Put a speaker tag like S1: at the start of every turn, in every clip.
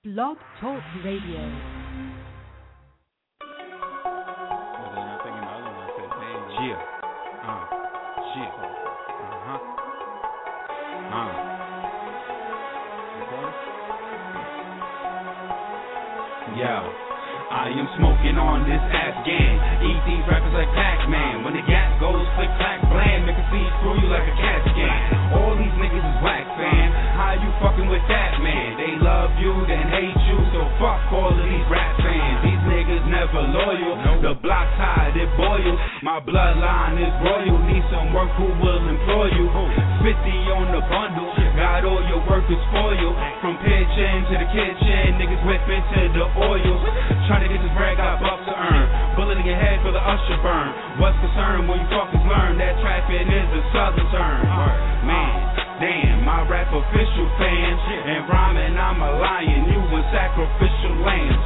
S1: Blog Talk Radio.
S2: Yeah. Shit. Yo, I am smoking on this Afghan. Eat these rappers like Pac-Man. When the gas goes click clack blam, make a see through you like a cat scan. All these niggas is whack, fam. How you fucking with that, man? They love you, then hate you, so fuck all of these rap fans. These niggas never loyal. The block tide, it boils. My bloodline is royal. Need some work, who will employ you? 50 on the bundle. Got all your workers spoiled. From pitching to the kitchen, niggas whipping to the oil. Trying to get this bread, got bucks to earn. Bullet in your head for the usher burn. What's concerned when you fuckers learn that trapping is a southern term? Man, damn, my rap official fans. And rhyming, I'm a lion. You a sacrificial lamb.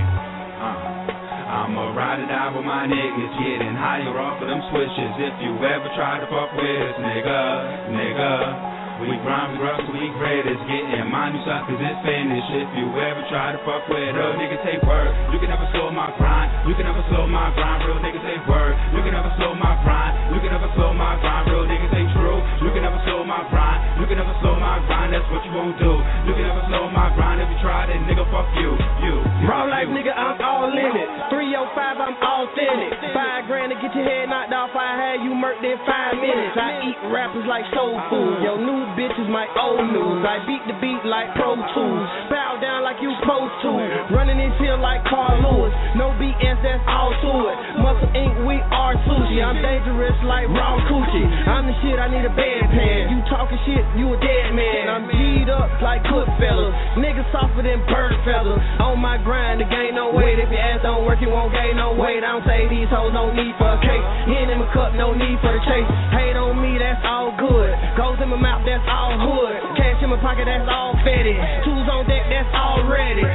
S2: I'ma ride it out with my niggas, getting higher off of them switches. If you ever try to fuck with us, nigga. We grind, we rust, we great. It's getting mine, you suckers, it's finished. If you ever try to fuck with a nigga, take word. You can never slow my grind. You can never slow my grind. Real niggas say word. You can never slow my grind. You can never slow my grind. Real niggas say true. You can never slow my grind. You can never slow my grind. That's what you won't do. You can never slow my grind. If you try, then nigga, fuck you.
S3: Raw life, nigga, I'm all in it. 305, I'm authentic. $5 grand to get your head knocked off. I had you murked in 5 minutes. I eat rappers like soul food. Yo, new bitch is my old news. I beat the beat like Pro Tools. Bow down like you supposed to. Running this hill like Carl Lewis. No BS, that's all to it. Muscle Inc., we are sushi. I'm dangerous like raw coochie. I'm the shit, I need a bedpan. You talking shit, you a dead man. I'm G'd up like Goodfellas. Niggas softer than bird feathers. On my grind to gain no weight. If your ass don't work, you won't gain no weight. I don't say these hoes no need for a cake. Hen in my cup, no need for the chase. Hate on me, that's all good. Goes in my mouth, that's all hood. Cash in my pocket, that's all fetty. Tools on deck, that's all ready.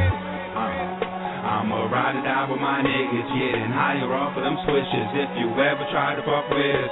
S2: I'ma ride it out with my niggas, getting higher off of them switches. If you ever try to fuck with us,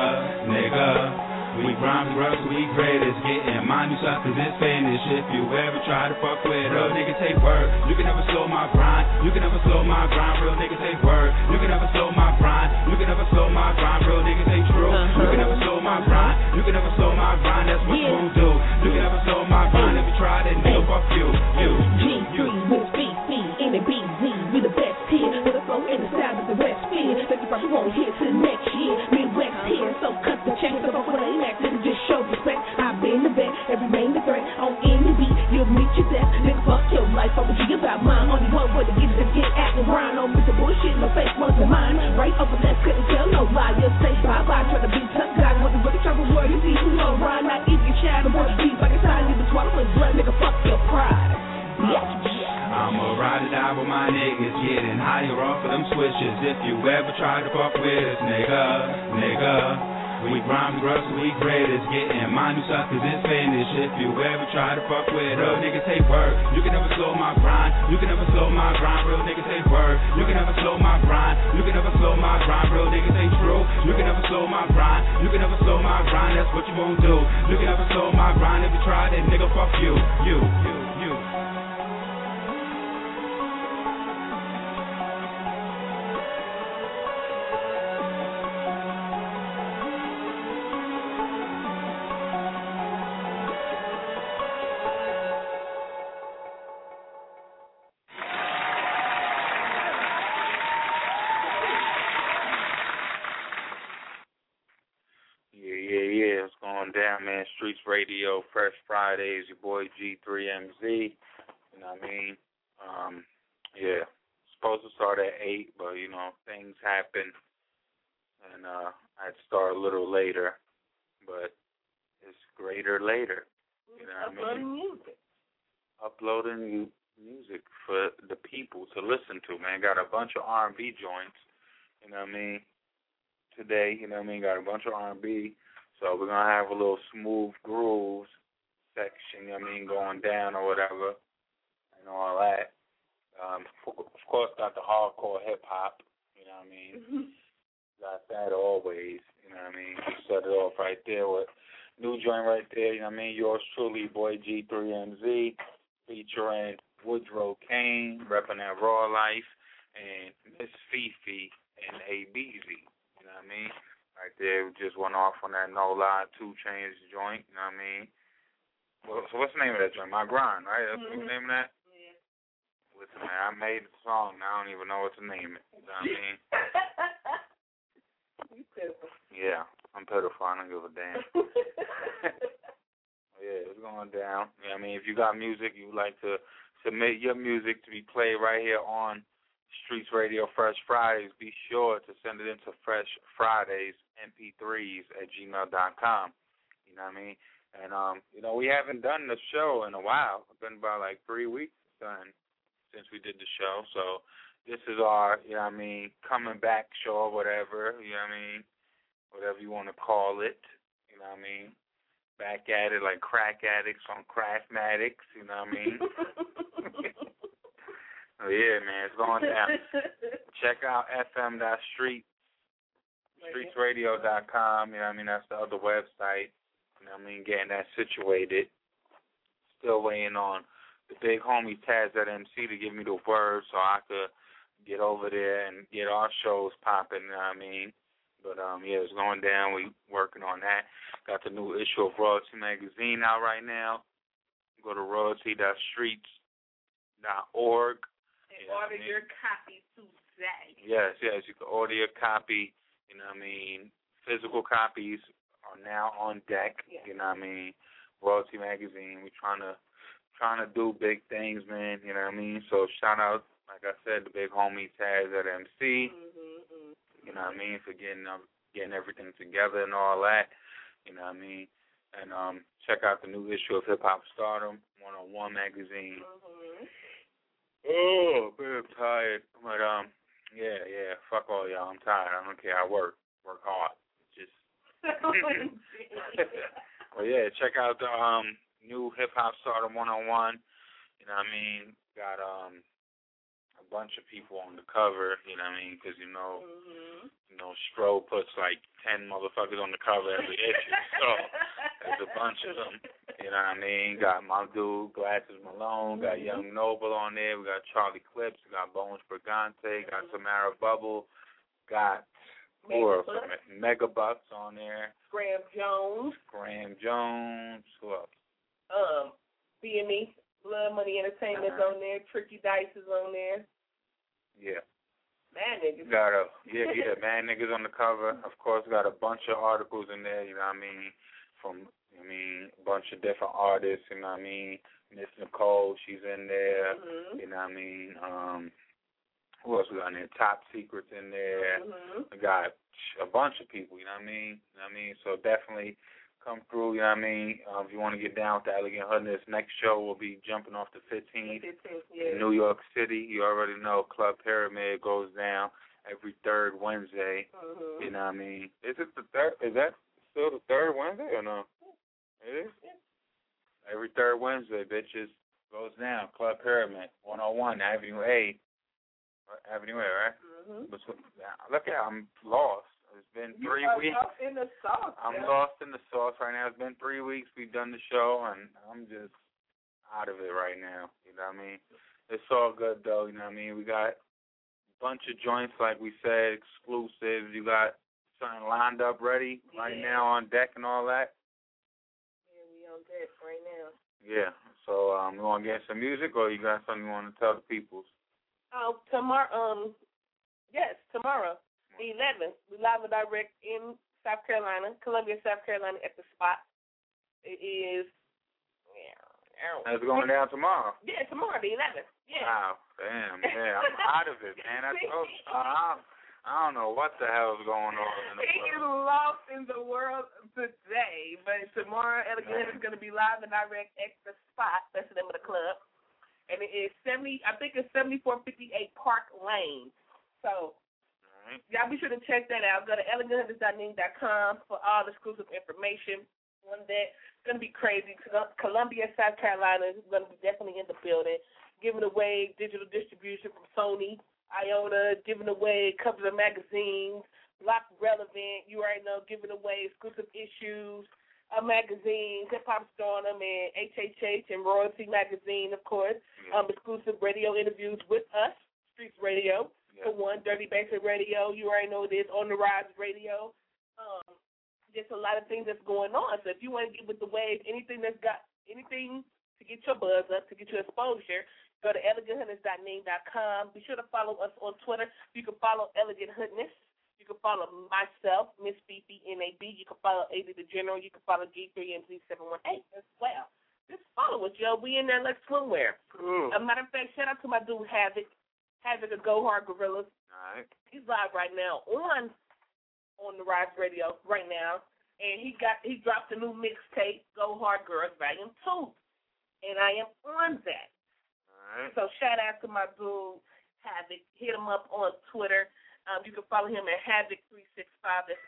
S2: nigga. We grind, we rust, we great. It's getting mine, you suckers, it's finished. If you ever try to fuck with a nigga, take word. You can never slow my grind. You can never slow my grind. Real niggas take word. You can never slow my grind. You can never slow my grind. Real niggas ain't true. You can never slow my grind. You can never slow my grind. That's what you won't do. You can never slow my grind. If you try, then nigga, fuck you.
S4: G3 with BC in the BZ. We the best here. With the flow in the style of the West Fear. That you probably won't hear till next year. Midwest here, so cut the check. So before they act, let me just show respect. I've been the vet, every main the threat. On any beat, you'll meet your death. Nigga, fuck your life. I'm a G about mine. Only one way to get it, get at and grind. On Mr. Bullshit, no face, one's of mine. Right over left, couldn't tell no lie. You'll say bye-bye, try to be tough guy. Wasn't really trying to worry, you see who no rhyme. Not easy, shadow, boy, deep like a sign. You the swallow with blood, nigga, fuck your pride.
S2: I'ma ride it out with my niggas, getting higher off of them switches. If you ever try to fuck with us, nigga. We grind, we rust, we great. It's getting mine, you suckers, it's finished. If you ever try to fuck with a nigga, take word. You can never slow my grind. You can never slow my grind. Real niggas take word. You can never slow my grind. You can never slow my grind. Real niggas ain't true. You can never slow my grind. You can never slow my grind. That's what you won't do. You can never slow my grind. If you try, then nigga, fuck you.
S5: Yeah, it's going down, man. Streets Radio, Fresh Fridays, your boy G3MZ. You know what I mean? Supposed to start at 8, but, things happen. And I had to start a little later. But it's greater later. You know what I mean? Uploading music for the people to listen to, man. Got a bunch of R&B joints, you know what I mean? Today, you know what I mean? Got a bunch of R&B. So we're going to have a little smooth grooves section, you know what I mean, going down or whatever and all that. Of course, got the hardcore hip-hop, you know what I mean? Got that always, you know what I mean? Just set it off right there with new joint right there, you know what I mean? Yours truly, boy G3MZ, featuring Woodrow Kane, repping that Raw Life, and Miss Fifi and ABZ. You know what I mean? Right there, we just went off on that No Lie 2 Chainz joint. You know what I mean? Well, so what's the name of that joint? My Grind, right? That's the name of that?
S1: Yeah.
S5: Listen, man, I made the song. Now I don't even know what to name it. You know what I mean?
S1: You pitiful.
S5: Yeah, I'm pitiful. I don't give a damn. Yeah, it's going down. You know what I mean? If you got music, you would like to submit your music to be played right here on Streets Radio Fresh Fridays, be sure to send it into Fresh Fridays mp3s@gmail.com. You know what I mean? And, you know, we haven't done the show in a while. It's been about like 3 weeks since we did the show. So this is our, you know what I mean, coming back show or whatever, you know what I mean, whatever you want to call it, you know what I mean. Back at it like crack addicts on Craftmatics, you know what I mean. Oh, yeah, man, it's going down. Check out fm.streets, streetsradio.com, you know what I mean, that's the other website, you know what I mean, getting that situated. Still waiting on the big homie Taz at MC to give me the word so I could get over there and get our shows popping, you know what I mean. But, yeah, it's going down. We working on that. Got the new issue of Royalty Magazine out right now. Go to royalty.streets.org.
S1: And order your copy today.
S5: Yes, you can order your copy. You know what I mean? Physical copies are now on deck.
S1: Yes.
S5: You know what I mean? Royalty Magazine. We're trying to do big things, man. You know what I mean? So shout out, like I said, the big homie Taz at MC. You know what I mean? For getting everything together and all that. You know what I mean? And check out the new issue of Hip Hop Stardom 101 magazine. Oh, I'm tired. But yeah, fuck all y'all. I'm tired. I don't care. I work hard. Just well, yeah, check out the new Hip Hop Stardom 101. You know what I mean? Got a bunch of people on the cover. You know what I mean? Because you know, Stro puts like 10 motherfuckers on the cover every issue. So there's a bunch of them. You know what I mean? Got my dude, Glasses Malone, got Young Noble on there, we got Charlie Clips, we got Bones Brigante, got Tamara Bubble, got Megabucks on there.
S1: Graham Jones.
S5: Who else?
S1: BME, Blood Money Entertainment's on there, Tricky Dice is on there.
S5: Yeah.
S1: Mad Niggas.
S5: Got Mad Niggas on the cover. Of course, got a bunch of articles in there, you know what I mean, from a bunch of different artists, you know what I mean? Miss Nicole, she's in there, you know what I mean? Who else we got in there? Top Secret's in there. We got a bunch of people, you know what I mean? So definitely come through, you know what I mean? If you want to get down with the Elegant Hoodness, next show will be jumping off the 15th in New York City. You already know Club Pyramid goes down every third Wednesday. You know what I mean? Is it the third? Is that still the third Wednesday or no? It is? Every third Wednesday, bitches, goes down. Club Pyramid, 101, Avenue A. Avenue A, right? Look at, I'm lost. It's been 3 weeks.
S1: Lost in the sauce.
S5: I'm lost in the sauce right now. It's been 3 weeks. We've done the show, and I'm just out of it right now. You know what I mean? It's all good, though. You know what I mean? We got a bunch of joints, like we said, exclusives. You got something lined up ready right now on deck and all that?
S1: Yeah, we on deck right now.
S5: Yeah. So you want to get some music, or you got something you want to tell the peoples?
S1: Tomorrow, the 11th, we live and direct in South Carolina, Columbia, South Carolina, at the spot. It is.
S5: It's going down tomorrow.
S1: Yeah, tomorrow, the 11th. Yeah.
S5: Wow, damn, yeah, I'm out of it, man. I don't know what the hell is going on in the world.
S1: He is lost in the world today, but tomorrow, Elegant is going to be live and direct at the spot. That's the name of the club. And it is 7458 Park Lane. So, y'all be sure to check that out. Go to eleganthoodness.ning.com for all exclusive information on that. It's going to be crazy. Columbia, South Carolina is going to be definitely in the building, giving away digital distribution from Sony, Iona, giving away covers of magazines, Block Relevant, you already know, giving away exclusive issues, magazines, Hip Hop Stardom and HHH and Royalty Magazine, of course. Exclusive radio interviews with us, Streets Radio, for one, Dirty Basic Radio. You already know this, On the Rise Radio. Just a lot of things that's going on. So if you want to get with the wave, anything to get your buzz up, to get your exposure, go to eleganthunters.name.com. Be sure to follow us on Twitter. You can follow Elegant Hoodness. You can follow myself, Miss Fifi NAB. You can follow AD the General. You can follow G3MZ718 as well. Just follow us, yo. We in there like swimwear. A matter of fact, shout out to my dude Havoc of Go Hard Gorillas.
S5: All right.
S1: He's live right now on the Rise Radio right now, and he dropped a new mixtape, Go Hard Girls Volume 2, and I am on that.
S5: All right.
S1: So shout out to my dude Havoc. Hit him up on Twitter. You can follow him at Havoc365. That's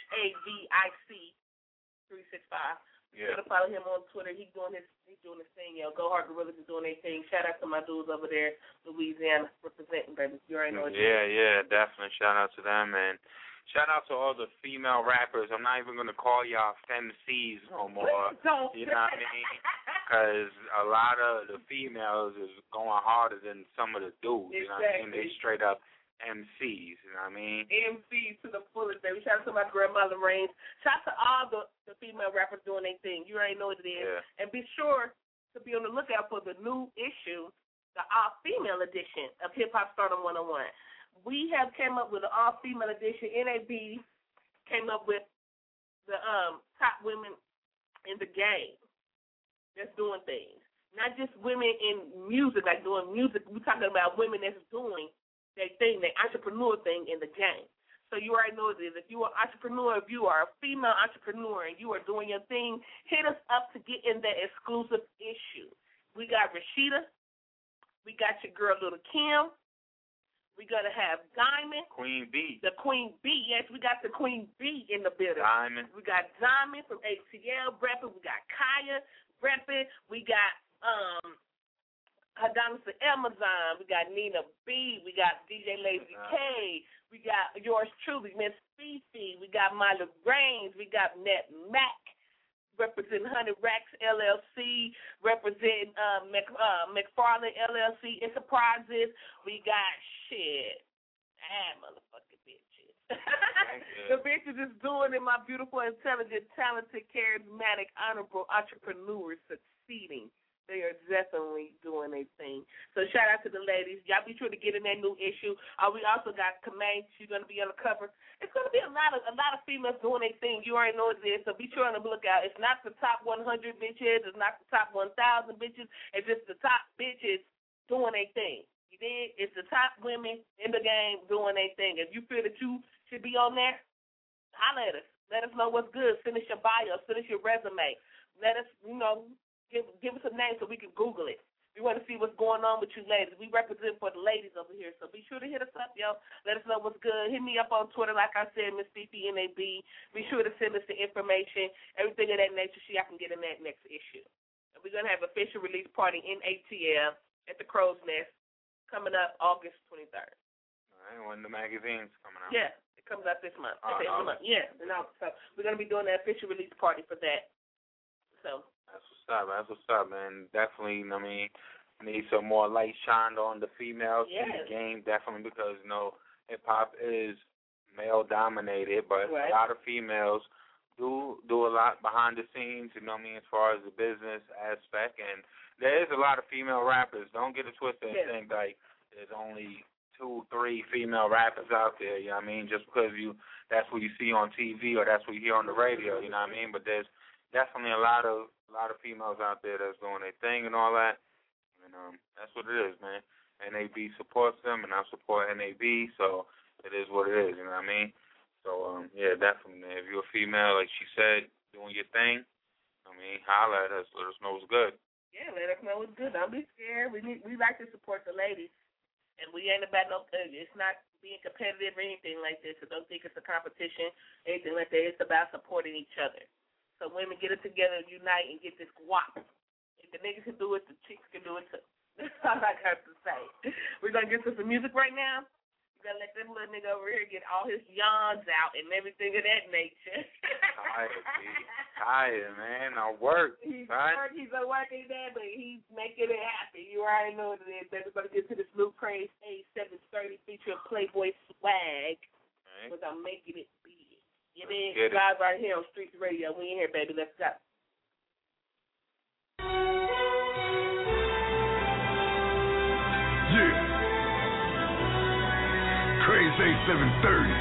S1: HAVIC 365. You can follow him on Twitter. He's doing his thing, yo. Go Hard Gorillas is doing their thing. Shout out to my dudes over there, Louisiana, representing, baby. You already know what
S5: Yeah, definitely. Shout out to them, and shout out to all the female rappers. I'm not even going to call y'all femcs no more. You know what I mean? Because a lot of the females is going harder than some of the dudes. You know what I mean? They straight up MCs. You know what I mean?
S1: MCs to the fullest, baby. Shout out to my grandmother Reigns. Shout out to all the female rappers doing their thing. You already know what it is.
S5: Yeah.
S1: And be sure to be on the lookout for the new issue, the all-female edition of Hip Hop Stardom 101. We have came up with an all-female edition. NAB came up with the top women in the game that's doing things. Not just women in music, like doing music. We're talking about women that's doing their thing, their entrepreneur thing in the game. So you already know what it is. If you are an entrepreneur, if you are a female entrepreneur and you are doing your thing, hit us up to get in that exclusive issue. We got Rashida. We got your girl, Little Kim. We're going to have Diamond.
S5: Queen B.
S1: The Queen B. Yes, we got the Queen B in the building.
S5: Diamond.
S1: We got Diamond from ATL repping. We got Kaya repping. We got Adonis to Amazon. We got Nina B. We got DJ Lazy K. We got yours truly, Miss Fifi. We got Mila Grains. We got Net Mac representing 100 Racks LLC, representing McFarlane LLC Enterprises. We got motherfucking bitches. The bitches is doing it, my beautiful, intelligent, talented, charismatic, honorable entrepreneurs succeeding. They are definitely doing their thing. So shout out to the ladies. Y'all be sure to get in that new issue. We also got Kamei. She's going to be on the cover. It's going to be a lot of females doing their thing. You already know what it is. So be sure on the lookout. It's not the top 100 bitches. It's not the top 1,000 bitches. It's just the top bitches doing their thing. You did? It's the top women in the game doing their thing. If you feel that you should be on there, holler at us. Let us know what's good. Send us your bio. Send us your resume. Let us, give us a name so we can Google it. We want to see what's going on with you ladies. We represent for the ladies over here, so be sure to hit us up, yo. Let us know what's good. Hit me up on Twitter, like I said, Miss Fifi NAB. Be sure to send us the information, everything of that nature, so I can get in that next issue. And we're going to have an official release party in ATL at the Crow's Nest coming up August 23rd.
S5: All right, when the magazine's coming out.
S1: Yeah, it comes out this month. Yeah, so we're going to be doing that official release party for that. So
S5: That's what's up, man. Definitely, need some more light shined on the females in the game, definitely, because, hip-hop is male-dominated, but a lot of females do a lot behind the scenes, as far as the business aspect, and there is a lot of female rappers. Don't get it twisted and think like there's only 2-3 female rappers out there, just because that's what you see on TV or that's what you hear on the radio, but there's definitely a lot of females out there that's doing their thing and all that, and that's what it is, man. NAB supports them, and I support NAB, so it is what it is, So, definitely, man. If you're a female, like she said, doing your thing, holler at us. Let us know what's good.
S1: Yeah, let us know what's good. Don't be scared. We like to support the ladies, and we ain't about it's not being competitive or anything like this, so don't think it's a competition, anything like that. It's about supporting each other. So women get it together, unite, and get this guap. If the niggas can do it, the chicks can do it too. That's all I got to say. We're going to get to some music right now. We're going to let this little nigga over here get all his yawns out and everything of that nature.
S5: Tired, man. I work.
S1: He's
S5: right?
S1: He's a working man, but he's making it happen. You already know what it is. Everybody get to this Luke Craze A730 featuring Playboy Swag. Because I'm making it big. You mean? Live right here on Streets Radio. We in here, baby. Let's go.
S6: Yeah. Craze A730.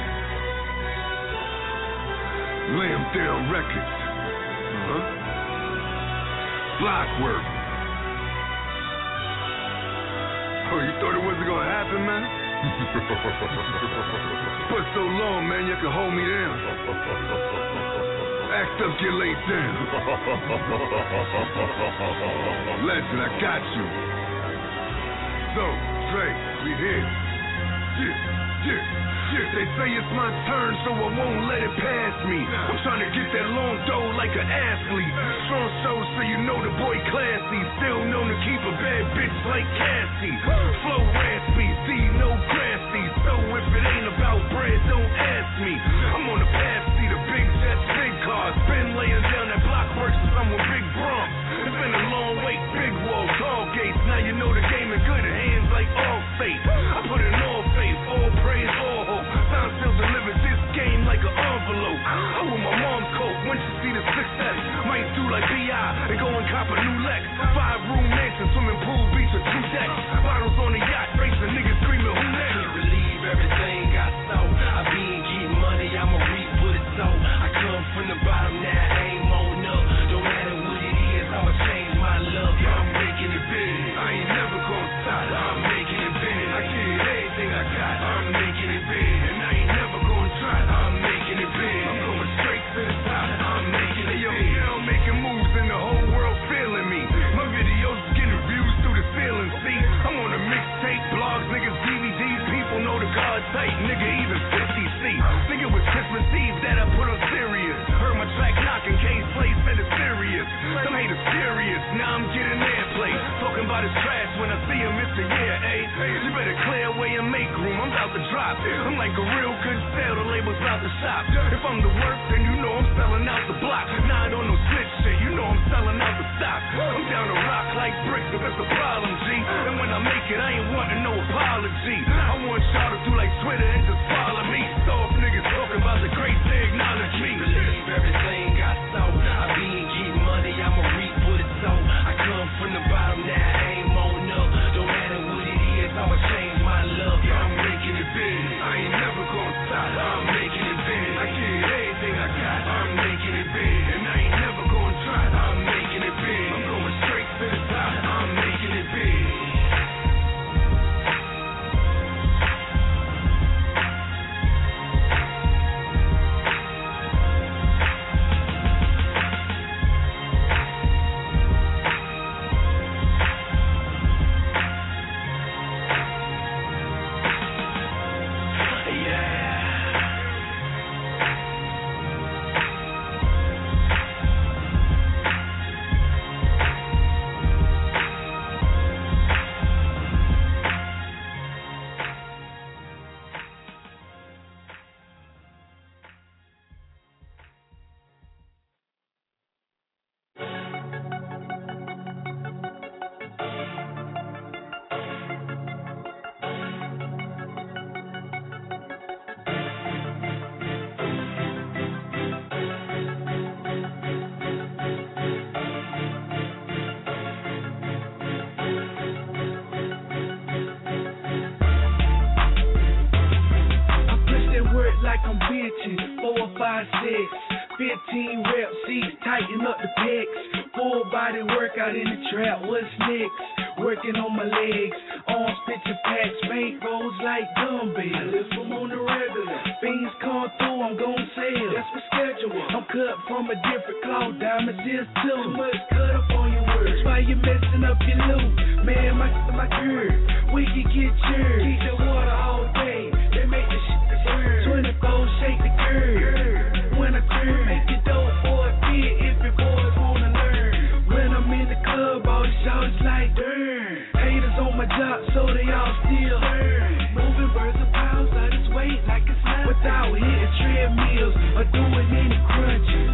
S6: Lambdale Records. Blockwork. Oh, you thought it wasn't gonna happen, man? For so long, man, you can hold me down. Act up, get laid down. Legend, I got you. So, Dre, we here. Yeah. They say it's my turn, so I won't let it pass me. I'm trying to get that long dough like an athlete. Strong show so you know the boy classy. Still known to keep a bad bitch like Cassie. Flow raspy, see no grassy. So if it ain't about bread, don't ask me. I'm on the path, see the big jets, big cars. Been laying down that blockwork since I'm with Big Bronx. It's been a long wait, big walls, tall gates. Now you know the game in good hands like all fate. I put in all faith, all praise, all hope. Time still delivers this game like an envelope. I with my mom's coat, when she see the success. Might do like B.I. and go and cop a new Lex. 5-room mansion, swimming pool, beach with 2 decks. Bottles on the yacht, racing niggas screaming, who next? Can't believe everything I saw. I been getting money, I'ma reap what it's so. I come from the bottom, now I ain't on up. Don't matter what it is, I'ma change my luck. I'm making it big. I ain't never gonna stop. I'm making it big. I give everything I got. I'm making it big. And I ain't never gonna try. I'm making it big. I'm going straight to the top. I'm making it big. Now I'm making moves and the whole world feeling me. My videos getting views through the ceiling. See, I'm on a mixtape, blogs, niggas, DVDs. People know the card tight, nigga, even 50C. Think it was Christmas Eve that I put on Sirius. Heard my track knocking, K's place said it's serious. Some haters furious, now I'm getting airplay. Talking about his trash when I see him, it's the year, eh? You better clear away and make room, I'm about to drop. I'm like a real good sale, the label's about to shop. If I'm the work, then you know I'm selling out the block. Nah, I don't know switch shit, you know I'm selling out the stock. I'm down to rock like bricks, if it's a problem, G. And when I make it, I ain't wanting no apology. I want y'all to do like Twitter and just follow me. Soft niggas talking about the great, they acknowledge me. Believe everything I saw. I been getting money, I'ma reap what it's so. I come from the bottom, now I aim on up. Don't matter what it is, I'ma change my luck. I'm making it big. I ain't never gonna stop. I'm making it big. I give everything I got. I'm making it big. And I ain't never gonna try. I'm making it big. I'm going straight to the top. I'm making it big.
S7: like I'm bitching. 4, 5, 6, 15 reps, seats, tighten up the pecs. Full body workout in the trap, what's next? Working on my legs, arms pitching packs, bank rolls like dumbbells. I lift them on the regular. Things come through, I'm gon' sell. That's my schedule. I'm cut from a different cloth, diamonds is too much cut up on your words. That's why you messing up your loot. Man, my curve, we can get yours. Keep the water all day, they make the shit burn. 24 shake the curve. When I turn, make it dope for a bit if your boys wanna learn. When I'm in the club, all the shots like darn. Haters on my job, so they all still learn. Moving birds of pounds, I just wait like it's nothing. Without hitting treadmills or doing any crunches.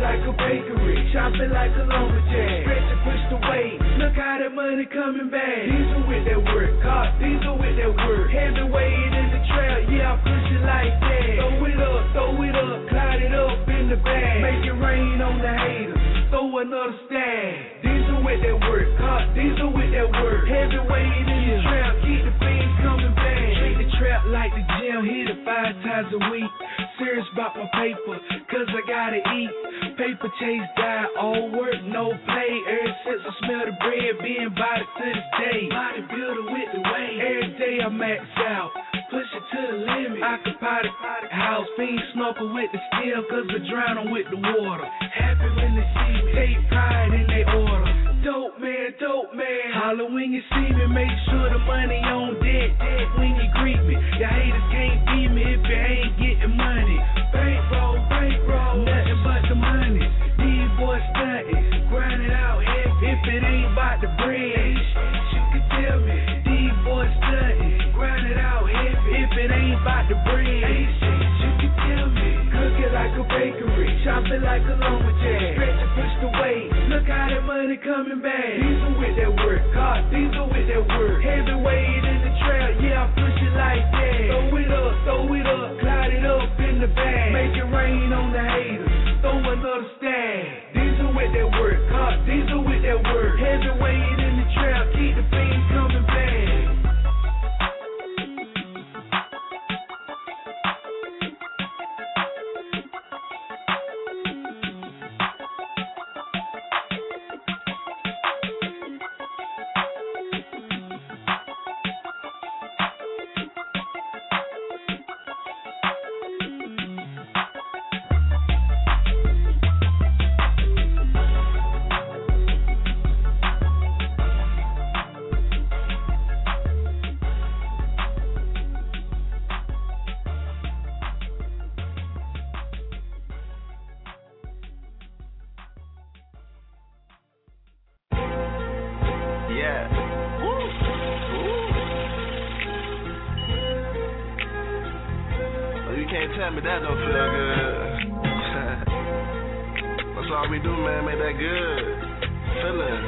S7: like a bakery, shopping like a lumberjack. Stretch and push the weight, look how that money coming back. Diesel with that work, car diesel with that work. Heavyweight in the trail, yeah, I push it like that. Throw it up, cloud it up in the bag. Make it rain on the haters, throw another stag. Diesel with that work, car diesel with that work. Heavyweight in the trail, keep the fiends coming back. Treat the trap like the gym, hit it 5 times a week. Serious about my paper, cause I gotta eat. Paper chase diet, all work, no play. Ever since I smell the bread, being body to this day. Bodybuilder with the weight, every day I max out. Push it to the limit, occupy the house. Fiend snorkel with the steel, cause I drown them with the water. Happy when they see me, take pride in their order. Dope man, holler when you see me. Make sure the money on deck, when you greet me. Your haters can't beat me if you ain't getting money. Bankroll, nothing but the money. These boys stuntin', grind it out heavy. If it ain't about the bread, you can tell me. These boys stuntin', grind it out heavy. If it ain't about the bread, you can tell me. Cook it like a bakery, chop it like a lumberjack. Stretch and push the weight, look how that money coming back. Diesel with that work, car diesel with that work. Heavyweight in the trail, yeah, I push it like that. Throw it up, cloud it up in the bag. Make it rain on the haters, throw another stag. Diesel with that work, car diesel with that work. Heavyweight in the trail, keep the fiends coming back.
S8: Tell me that don't feel good. That's all we do, man. Make that good. Feeling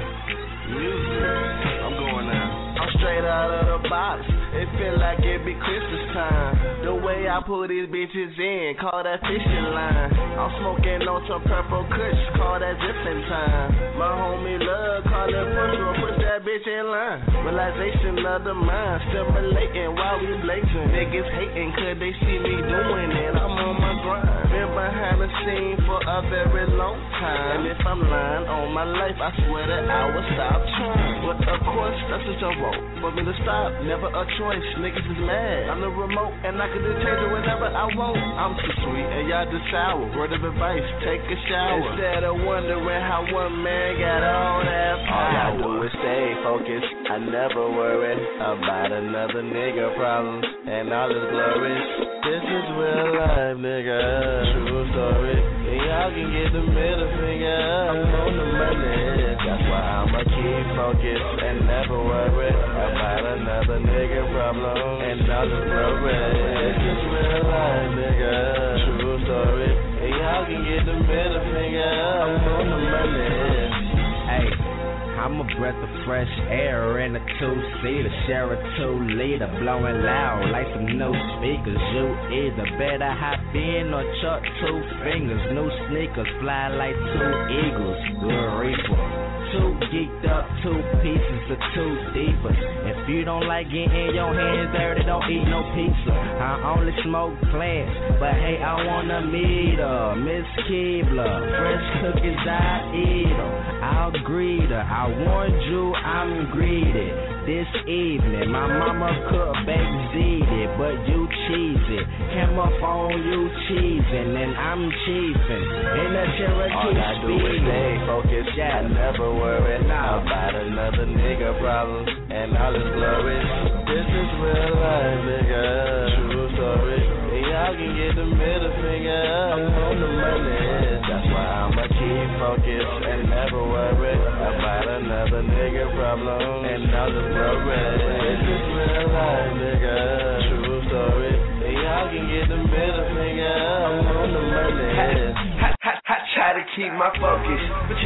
S8: music. I'm going now. I'm straight out of the box. It feel like it be Christmas time. The way I pull these bitches in, call that fishing line. I'm smoking on some purple kush, call that zipping time. My homie love, call it push that bitch in line. Realization of the mind, stimulating while we blazing. Niggas hating cause they see me doing it, I'm on my grind. Been behind the scene for a very long time. And if I'm lying on my life, I swear that I will stop trying. But of course, that's just a vote for me to stop, never a choice, niggas is mad. I'm the remote and I can just change it whenever I want. I'm too sweet and y'all just sour. Word of advice, take a shower. Instead of wondering how one man got all that power. All I do is stay focused. I never worry about another nigga problems and all his glories. This is real life, nigga. True story. And y'all can get the middle finger. I'm on the money. That's why I'ma keep focused and never worry about another nigga problem and all his glories. This is real life, nigga. True story. And y'all can get the middle finger. I'm on the money.
S9: Hey, I'm a breath of fresh air in a two-seater, share a 2-liter, blowing loud like some new speakers. You either better hop in or chuck 2 fingers. New sneakers fly like 2 eagles. Good reaper. 2 geeked up, 2 pieces of 2 deepers. If you don't like getting your hands dirty, don't eat no pizza. I only smoke plants, but hey, I wanna meet her. Miss Keebler, fresh cookies, I eat her. I'll greet her. I warned you, I'm greedy. This evening, my mama cooked baked ziti, but you cheesy. Came up on you cheesing, and I'm cheesing. In a Cherokee
S8: all I do is stay focused. I never worry about another nigga problems and all his glories. This is real life, nigga. True story. And y'all can get the middle finger. I'm on the money. That's why I'ma keep focused and never worry about another nigga problem and all his glories. This is real life, nigga. True story. And y'all can get the middle finger. I'm on the money.
S7: I try to keep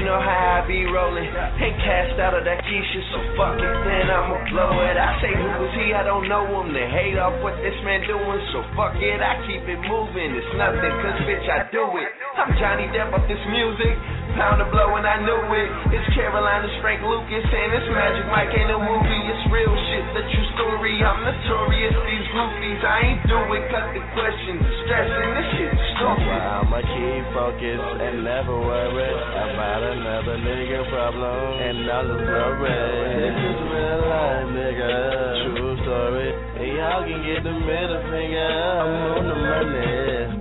S8: you know how I be rolling. Ain't cast out of that Keisha, so fuck it, then I'ma blow it. I say who was he, I don't know him. They hate off what this man doing, so fuck it, I keep it moving. It's nothing, cause bitch, I do it. I'm Johnny Depp off this music. Pound a blow and I knew it. It's Carolina's Frank Lucas and it's Magic Mike ain't a movie. It's real shit, the true story. I'm notorious, these groupies. I ain't do it, cut the questions. Stressing, this shit's stupid.
S10: I'ma keep focused and never worry about another nigga problem and all the story. This is real life, nigga. True story. And y'all can get the middle finger. I'm on the money.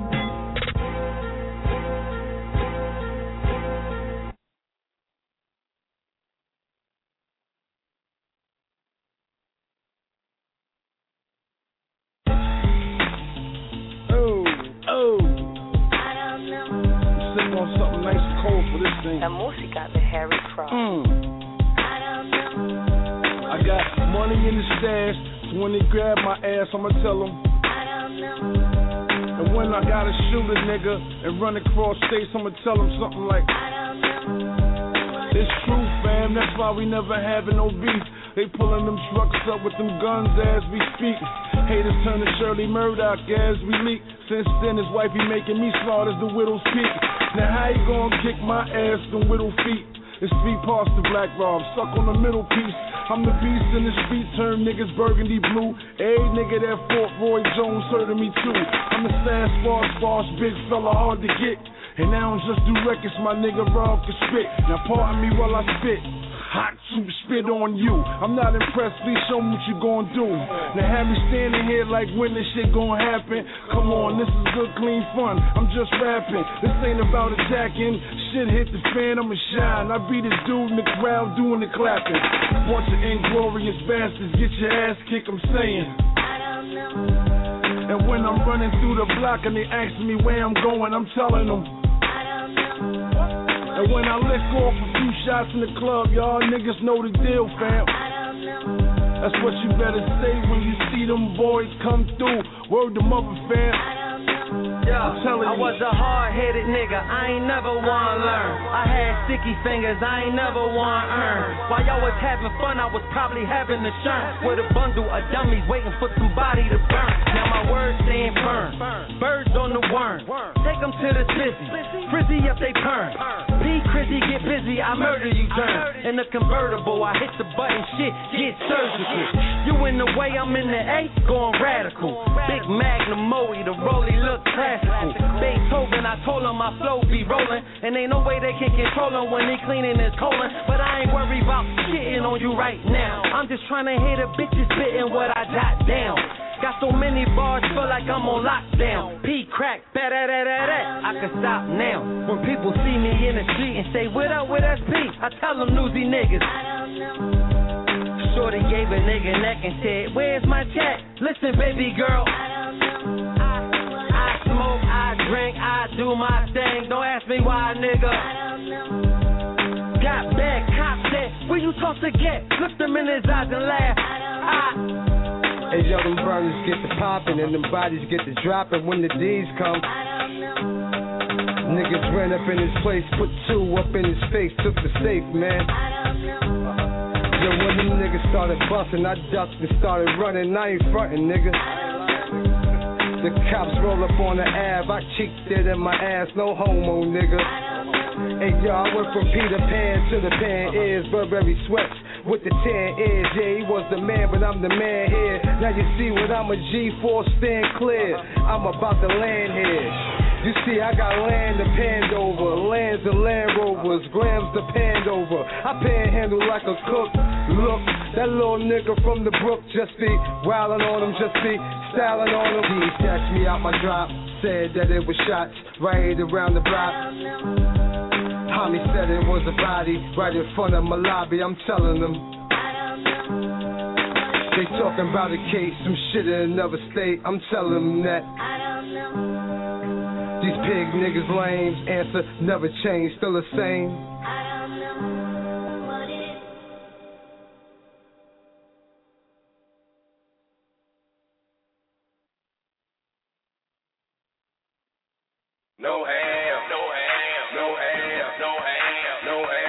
S11: La música de Harry Cross.
S12: I got money in the stash, so when they grab my ass, I'ma tell them. And when I gotta shoot a nigga and run across states, I'ma tell them something like, it's true, fam, that's why we never having no beef. They pulling them trucks up with them guns as we speak. Haters turn to Shirley Murdoch as we leak. Since then, his wife be making me smart as the widow's peak. Now how you gonna kick my ass them widow feet? It's 3 parts to Black Rob, stuck on the middle piece. I'm the beast in the street, turn niggas burgundy blue. Every nigga that fought Roy Jones hurting me too. I'm the sad sparse, big fella, hard to get. And I don't just do records, my nigga Rob can spit. Now pardon me while I spit. Hot soup spit on you. I'm not impressed, please show me what you gon' do. Now have me standing here like when this shit gon' happen. Come on, this is good, clean fun. I'm just rapping. This ain't about attacking. Shit hit the fan, I'ma shine. I be this dude in the crowd doing the clapping. Bunch of inglorious bastards, get your ass kicked, I'm saying. And when I'm running through the block and they asking me where I'm going, I'm telling them. And when I lick off a few shots in the club, y'all niggas know the deal, fam. That's what you better say when you see them boys come through. Word to mother, fam.
S13: I was a hard-headed nigga, I ain't never wanna learn. I had sticky fingers, I ain't never wanna earn. While y'all was having fun, I was probably having a shine with a bundle of dummies waiting for somebody to burn. Now my words stand firm, birds on the worm. Take them to the city, frizzy up they perm. P. Chrissy, get busy, I murder you turn. In the convertible, I hit the button, shit, get surgical. You in the way, I'm in the A, going radical. Big Magnum Moe, the rollie look classical. Beethoven, I told him my flow be rolling, and ain't no way they can control him when they cleaning his colon. But I ain't worried about shitting on you right now. I'm just trying to hear the bitches spitting what I jot down. Got so many bars, feel like I'm on lockdown. P crack, I can stop now. When people see me in the street and say, what up with SP? I tell them newsy niggas. Shorty gave a nigga neck and said, where's my check? Listen, baby girl. I smoke, I drink, I do my thing. Don't ask me why, nigga. Got bad cops said, where you talk to get? Look them in his eyes and laugh.
S14: Hey yo, them burners get the poppin' and them bodies get the dropping when the D's come. Niggas ran up in his place, put 2 up in his face, took the safe, man. Yo, when them niggas started bustin', I ducked and started running. I ain't frontin', nigga. The cops roll up on the Ave, I cheeked it in my ass, no homo, nigga. Hey yo, I went from Peter Pan to the Pan ears, Burberry sweats with the tan ears. Yeah, he was the man, but I'm the man here. Now you see what I'm a G4, stand clear. I'm about to land here. You see, I got land to Pandover, lands and Land Rovers, grams to Pandover. I panhandle like a cook. Look, that little nigga from the brook just be wildin' on him, just be styling on him. He snatched me out my drop, said that it was shots right around the block. Homie said it was a body right in front of my lobby. I'm telling them. They talking about a case, some shit in another state. I'm telling them that. These pig niggas lames, answer never changed, still the same.
S6: No ham, no ham, no ham, no ham, no ham.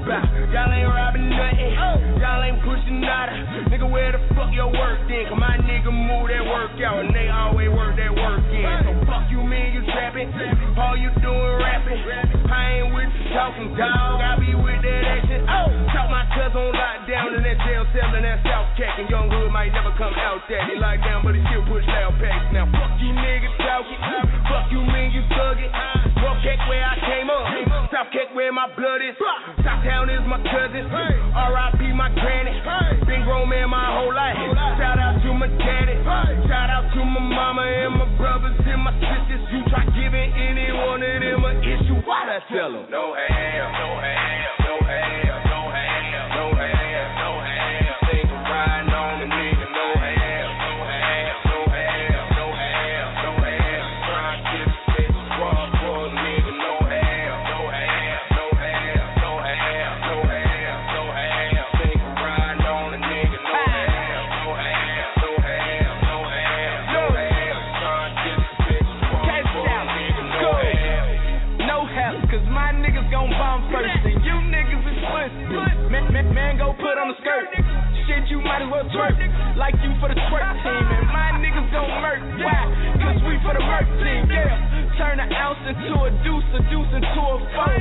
S7: about? Y'all ain't robbing nothing. Y'all ain't pushing nada. Nigga, where the fuck your work then? Cause my nigga move that work out and they always work that work in. So fuck you, man, you trapping. All you doing rapping. I ain't with you talking, dog. I be with that action. Talk my cousin on lockdown in that jail cell in that South Cack. And Young Hood might never come out that. He locked down, but he still push loud packs. Now fuck you niggas talking. Fuck you, man, you thuggin'. North Cack where I came up. South Cack where my blood is. Southtown is my cousin. R.I.P. my granny. Been grown man my whole life. Shout out to my daddy. Shout out to my mama and my brothers and my sisters. You try giving any one of them an issue, why I tell them? No ham, no ham, no ham, no ham, no ham, no ham. Think I'm riding on a nigga, no ham, no ham, no ham, no ham, no ham. Trying to get the bitch squad for a nigga, no ham, no ham, no ham, no ham, no ham, no ham. Think I'm riding on a nigga, no ham, no ham, no ham, no ham, no ham. Trying to get the bitch squad for a nigga, no ham. No help, cause my niggas gon' bomb first, and you niggas is pussy. Man, go put on the skirt. Shit, you might as well twerk, like you for the twerk team. And my niggas gon' murk, why? Cause we for the murk team, yeah. Turn an ounce into a deuce into a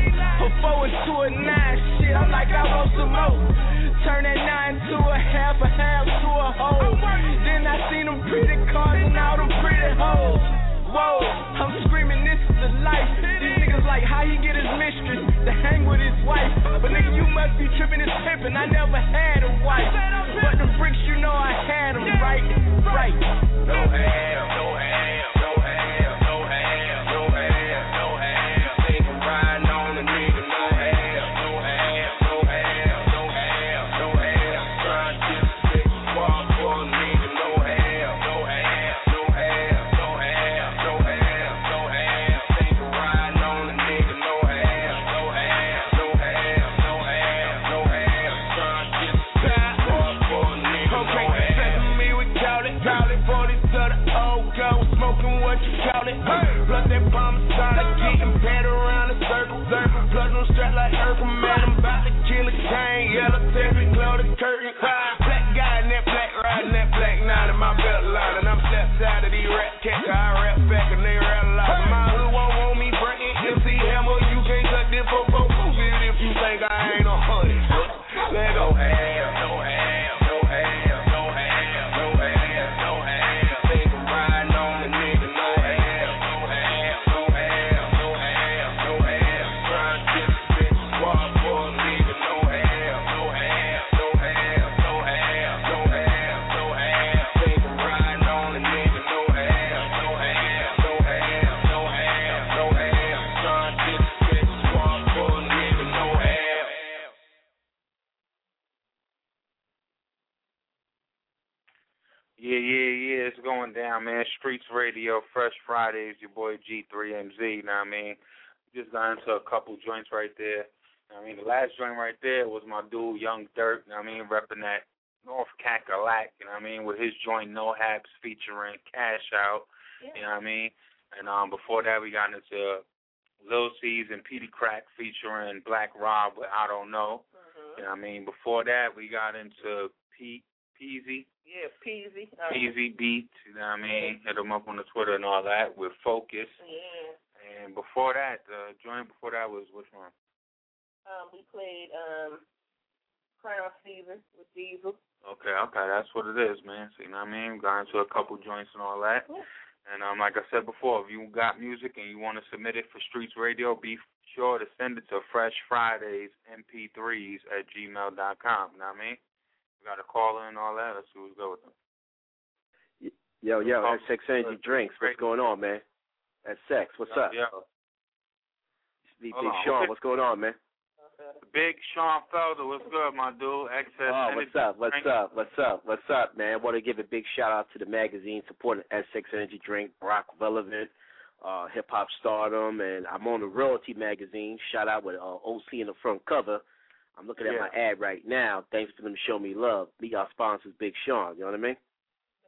S7: four into a 9. Shit, I'm like I want some more. Turn that 9 to a half to a whole. Then I seen them pretty cars and all them pretty hoes. Whoa, I'm screaming, this is the life. These niggas like how he get his mistress to hang with his wife. But nigga, you must be tripping and pimping. I never had a wife, but the bricks, you know I had them, right? Right. No ham, no ham, no ham, no ham, no ham, no ham. Think I'm riding on a nigga, no ham, no ham, no ham, no ham, no ham. Trying to get the bitch squad for a nigga, no ham, no ham, no ham, no ham, no ham, no ham. Think I'm riding on a nigga, no ham, no ham, no ham, no ham, no ham. Trying to get the bitch squad for a nigga, no ham. Me we call it 40 to the old go, smoking what you call it. Plus that Parmesan, getting pat around the circle. Plus no strap like Urkel, man, I'm about to kill a gang. Yellow tape, close the curtain. Black guy in that black riding that black 9 in my belt line. And I'm stepped out of these rap cats, I rap back and they rap loud. My hood won't want me breaking MC Hammer, you can't cut this for if you think I ain't a honey. Let go ham, no ham, no ham, no ham, no ham, no ham. Think I'm riding on a nigga, no ham, no ham, no ham, no ham, no ham. Trying to get the bitch squad for a nigga, no ham, no ham, no ham, no ham, no ham, no ham. Think I'm riding on a nigga, no ham, no ham, no ham, no ham, no ham. Trying to get the bitch squad for a nigga, no ham.
S5: Yeah, it's going down, man. Streets Radio, Fresh Fridays, your boy G3MZ, you know what I mean? Just got into a couple joints right there. You know what I mean, the last joint right there was my dude, Young Dirt, you know what I mean, repping that North Cackalack, you know what I mean, with his joint No Haps featuring Cash Out, you know what I mean? And before that, we got into Lil C's and Petey Crack featuring Black Rob with I Don't Know, you know what I mean? Before that, we got into Peasy.
S1: Yeah, Peasy.
S5: Peasy Beats, you know what I mean? Hit him up on the Twitter and all that with Focus.
S1: Yeah.
S5: And before that, the joint before that was which one?
S1: We played Crown Caesar with Diesel.
S5: Okay, that's what it is, man. So, you know what I mean? Got into a couple joints and all that.
S1: Yeah.
S5: And like I said before, if you got music and you want to submit it for Streets Radio, be sure to send it to freshfridaysmp3s@gmail.com. You know what I mean? We got a caller and all that. Let's see what's good with them.
S15: Yo, S6 Energy Drinks. What's going on, man? S6, what's up?
S5: Yo.
S15: Big Sean, what's going on, man?
S5: Big Sean Felder, what's good, my dude?
S15: What's up, man? I want to give a big shout out to the magazine supporting S6 Energy Drink, Rock Relevant, Hip Hop Stardom, and I'm on the Royalty magazine. Shout out with OC in the front cover. I'm looking at my ad right now. Thanks for them to show me love. We got sponsors, Big Sean. You know what I mean?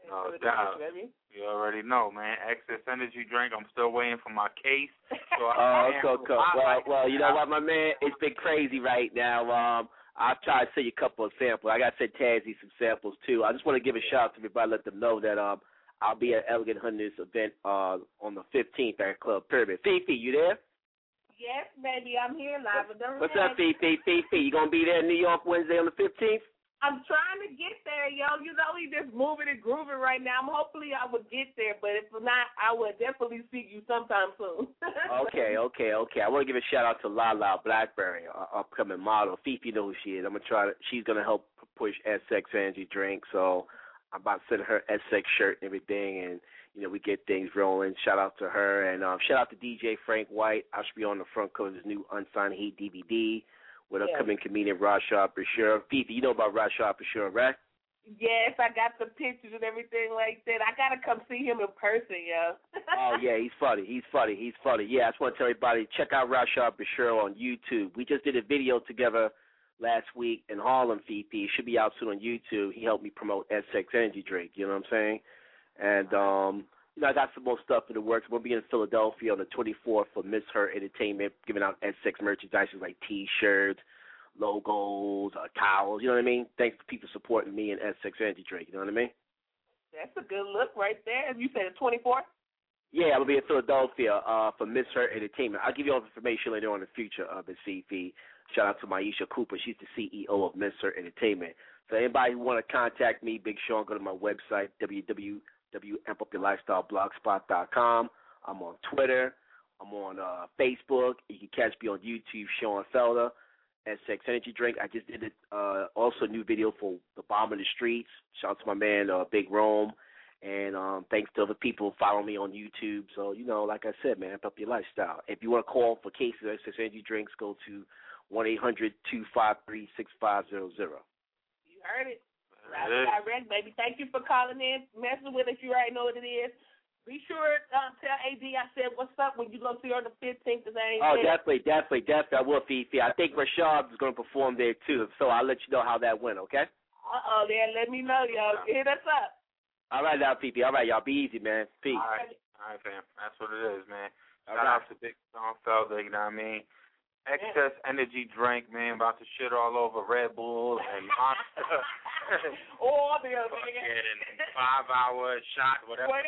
S5: No doubt. You already know, man. Excess energy drink. I'm still waiting for my case. So
S15: well, you know what, my man? It's been crazy right now. I'll try to send you a couple of samples. I got to send Tazzy some samples, too. I just want to give a shout out to everybody, let them know that I'll be at Elegant Honey's event on the 15th at Club Pyramid. Fifi, you there?
S1: Yes, baby, I'm here live.
S15: What's up, Fifi? You going to be there in New York Wednesday on the 15th?
S1: I'm trying to get there, yo. You know, we just moving and grooving right now. Hopefully I would get there, but if not, I will definitely see you sometime soon.
S15: Okay. I want to give a shout out to Lala Blackberry, our upcoming model. Fifi knows who she is. She's going to help push SX Energy Drink, so I'm about to send her SX shirt and everything, and, you know, we get things rolling. Shout out to her, and shout out to DJ Frank White. I should be on the front cover of his new Unsigned Heat DVD. With upcoming comedian Rashad Bashir. Fifi, you know about Rashad Bashir, right?
S1: Yes, I got the pictures and everything like that. I got to come see him in person, yo.
S15: Oh, yeah, he's funny. Yeah, I just want to tell everybody, check out Rashad Bashir on YouTube. We just did a video together last week in Harlem, Fifi. It should be out soon on YouTube. He helped me promote SX Energy Drink, you know what I'm saying? And, you know, I got some more stuff in the works. We'll be in Philadelphia on the 24th for Miss Her Entertainment, giving out SX merchandise like T-shirts, logos, towels, you know what I mean? Thanks to people supporting me and SX Energy Drink, you know what I mean?
S1: That's a good look right there. You said the 24th?
S15: Yeah, I'm going to be in Philadelphia for Miss Her Entertainment. I'll give you all the information later on in the future of the CP. Shout out to Maisha Cooper. She's the CEO of Miss Her Entertainment. So anybody who want to contact me, Big Sean, go to my website, www.ampupyourlifestyleblogspot.com. I'm on Twitter. I'm on Facebook. You can catch me on YouTube, Sean Felder, SX Energy Drink. I just did also a new video for The Bomb in the Streets. Shout out to my man, Big Rome. And thanks to other people following me on YouTube. So, you know, like I said, man, amp up your lifestyle. If you want to call for cases of SX Energy Drinks, go to 1-800-253-6500.
S1: You heard it. Direct, baby. Thank you for calling in, messing with us. You already know what it is. Be sure to tell AD I said what's up when you go see her on the 15th.
S15: Definitely. I will, Fifi. I think Rashad is going to perform there, too. So I'll let you know how that went, okay?
S1: Then let me know, y'all. Hit us up.
S15: All right, now, Fifi. All right, y'all. Be easy, man. Peace.
S5: All right, fam. That's what it is, man. Shout out to Big Sean Felder, you know what I mean? Excess energy drink, man, about to shit all over Red Bull and Monster.
S1: All the other
S5: 5-hour shot, whatever. 5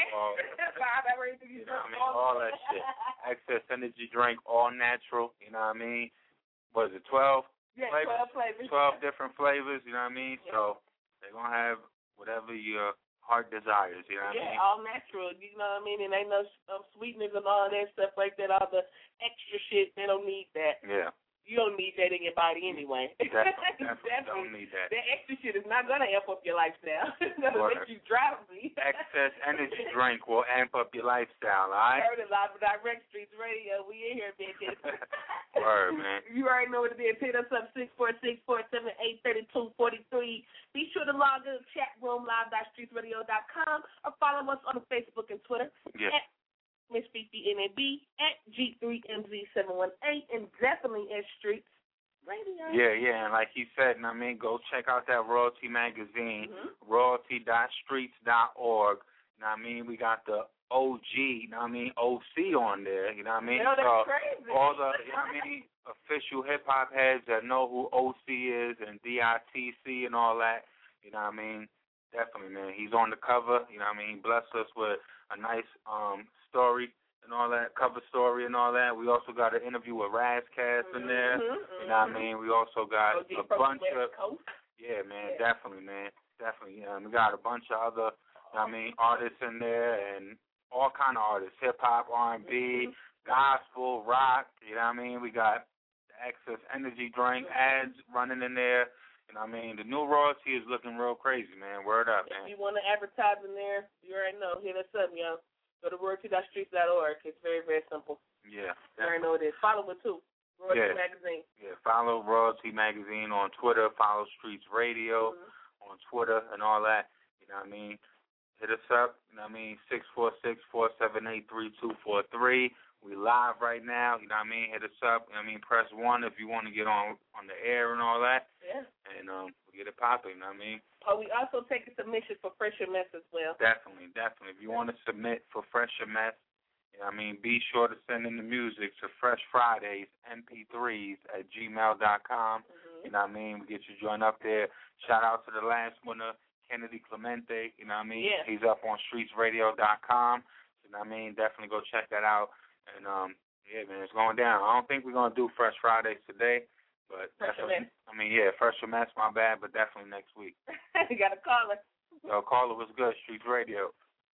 S5: hours, you know what I mean? All that shit. Excess energy drink, all natural, you know what I mean? What is it, 12?
S1: Yeah,
S5: flavors?
S1: 12 flavors.
S5: 12 different flavors, you know what I mean? Yeah. So they're going to have whatever your heart desires, you know what I mean?
S1: Yeah, all natural, you know what I mean? And ain't no sweeteners and all that stuff like that, all the extra shit, they don't need that.
S5: Yeah.
S1: You don't need that in your body anyway.
S5: Definitely don't need that.
S1: That extra shit is not going to amp up your lifestyle. It's going to make you drowsy.
S5: Excess energy drink will amp up your lifestyle, all right?
S1: Heard it live on Direct Streets Radio. We in here, bitches.
S5: Word, man.
S1: You already know what it is. Hit us up, 646-478-3243. Be sure to log in to chat room live.streetsradio.com or follow us on Facebook and Twitter.
S5: Yeah.
S1: At Miss Fifi NAB, at G3MZ718, and definitely at Streets Radio.
S5: Yeah, and like you said, I mean, go check out that Royalty magazine, royalty.streets.org. You know what I mean? We got the OG, you know what I mean, OC on there, you know what I mean?
S1: That's crazy.
S5: All the, you know what I mean, official hip-hop heads that know who OC is and DITC and all that, you know what I mean? Definitely, man. He's on the cover, you know what I mean? He blessed us with a nice story and all that, cover story and all that. We also got an interview with Razcast in there, you know what I mean? We also got a bunch of, definitely, man. Definitely. We got a bunch of other, you know what I mean, artists in there and all kind of artists, hip-hop, R&B, gospel, rock, you know what I mean? We got the Excess Energy Drink ads running in there. You know what I mean? The new Royalty is looking real crazy, man. Word up, man.
S1: If you want to advertise in there, you already know. Hit us up, yo. Go to royalty.streets.org. It's very, very simple.
S5: Yeah.
S1: You already know what it is. Follow it, too. Royalty Magazine.
S5: Yeah, follow Royalty Magazine on Twitter. Follow Streets Radio on Twitter and all that. You know what I mean? Hit us up. You know what I mean? 646-478-3243. We live right now. You know what I mean? Hit us up. You know what I mean? Press 1 if you want to get on the air and all that.
S1: Yeah.
S5: and we'll get it popping, you know what I mean?
S1: Oh, we also take a submission for Fresh Your Mess as well.
S5: Definitely. If you want to submit for Fresh Your Mess, you know what I mean, be sure to send in the music to Fresh Fridays mp3s@gmail.com. You know what I mean? We get you joined up there. Shout out to the last winner, Kennedy Clemente. You know what I mean?
S1: Yeah.
S5: He's up on streetsradio.com. You know what I mean? Definitely go check that out. And yeah, man, it's going down. I don't think we're gonna do Fresh Fridays today, but
S1: Fresh
S5: definitely. I mean, yeah, Fresh Your Mess, my bad, but definitely next week.
S1: You got a caller.
S5: Yo, caller, what's good? Streets Radio.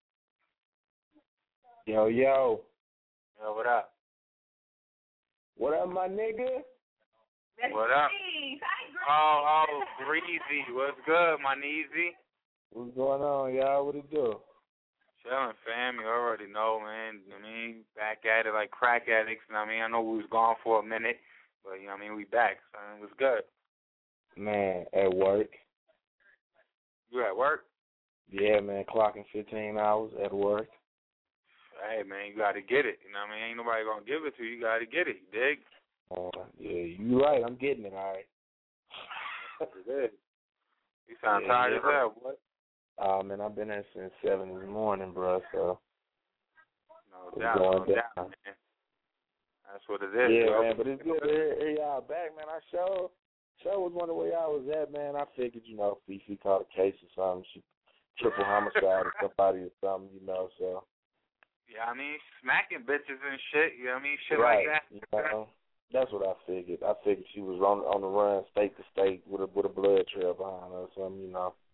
S16: Yo.
S5: Yo, what up?
S16: What up, my nigga?
S5: What up? Oh, Breezy. What's good, my Neezy?
S16: What's going on, y'all? What it do?
S5: Chilling, fam. You already know, man. I mean, back at it like crack addicts. You know what I mean? I know we was gone for a minute, but, you know what I mean? We back, son. It was good.
S16: Man, at work.
S5: You at work?
S16: Yeah, man. Clocking 15 hours at work.
S5: Hey, man, you got to get it. You know what I mean? Ain't nobody going to give it to you. You got to get it. You dig?
S16: Yeah, you right. I'm getting it, all right.
S5: It is. You sound tired as hell, boy.
S16: Man, I've been there since 7 in the morning, bro, so.
S5: No doubt, man. That's what it is.
S16: Yeah, man, but it's good to hear y'all back, man. I sure was wondering where y'all was at, man. I figured, Fifi caught a case or something. She triple homicide or somebody or something, so.
S5: Yeah, I mean, smacking bitches and shit, you know what I mean? Shit
S16: right.
S5: like that.
S16: That's what I figured. I figured she was on the run state to state with a blood trail behind her or something,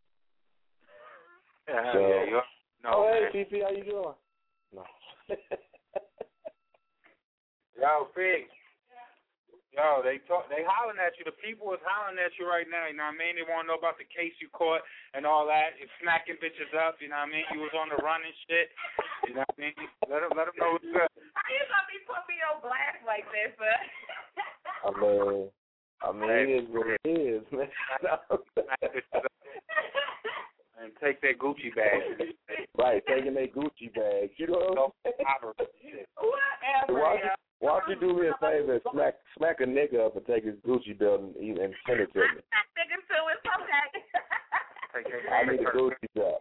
S5: Yeah,
S16: so,
S5: yeah.
S16: Hey, Fifi, how you doing? No.
S5: Yo, Fig. Yo, they hollering at you. The people is hollering at you right now, you know what I mean? They want to know about the case you caught and all that. You're smacking bitches up, you know what I mean? You was on the run and shit, you know what I mean? Let them know what's good.
S1: How you gonna be putting me on blast like that, son?
S16: I mean, it is what it is, man.
S5: And take their Gucci bag.
S16: Right, taking their Gucci bag. You know what I'm saying?
S1: Whatever.
S16: Why don't you do me a favor and smack a nigga up and take his Gucci belt and send it to me?
S1: Niggas too, it's okay.
S16: I need a Gucci belt.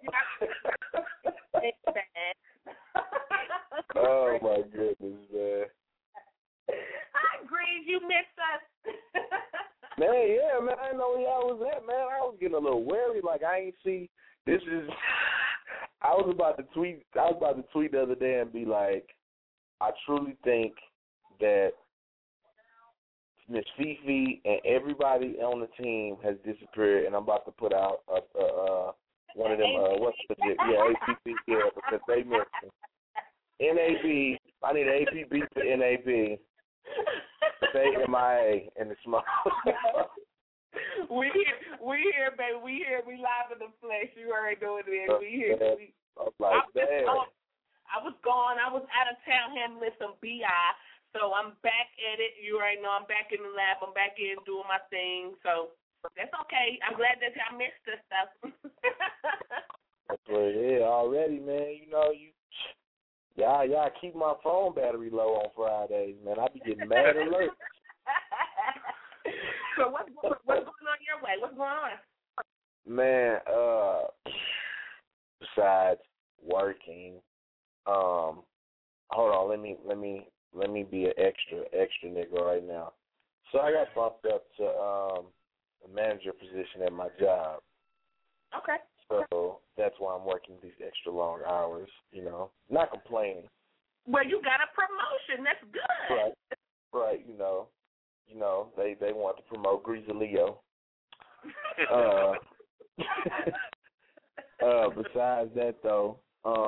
S16: Oh my goodness, man.
S1: Hi, Grease, you missed us.
S16: Man, yeah, man, I didn't know where y'all was at, man. I was getting a little wary, like I ain't see. This is. I was about to tweet the other day and be like, I truly think that Miss Fifi and everybody on the team has disappeared, and I'm about to put out one of them. What's legit? Yeah, APB. Yeah, because they missed me. NAB. I need an APB for NAB. Say MIA in the smoke.
S1: We here, baby. We here. We live in the flesh. You already know it is. We here.
S16: I was like, damn.
S1: I was gone. I was out of town handling some BI. So I'm back at it. You already know I'm back in the lab. I'm back in doing my thing. So that's okay. I'm glad that y'all missed this stuff.
S16: That's what it is already, man. Y'all keep my phone battery low on Fridays, man. I be getting mad alert.
S1: So what's going on your way? What's going on?
S16: Man, besides working, hold on, let me be an extra nigga right now. So I got bumped up to a manager position at my job.
S1: Okay.
S16: So that's why I'm working these extra long hours, not complaining.
S1: Well, you got a promotion. That's good.
S16: Right, they want to promote Greasy Leo. Besides that, though,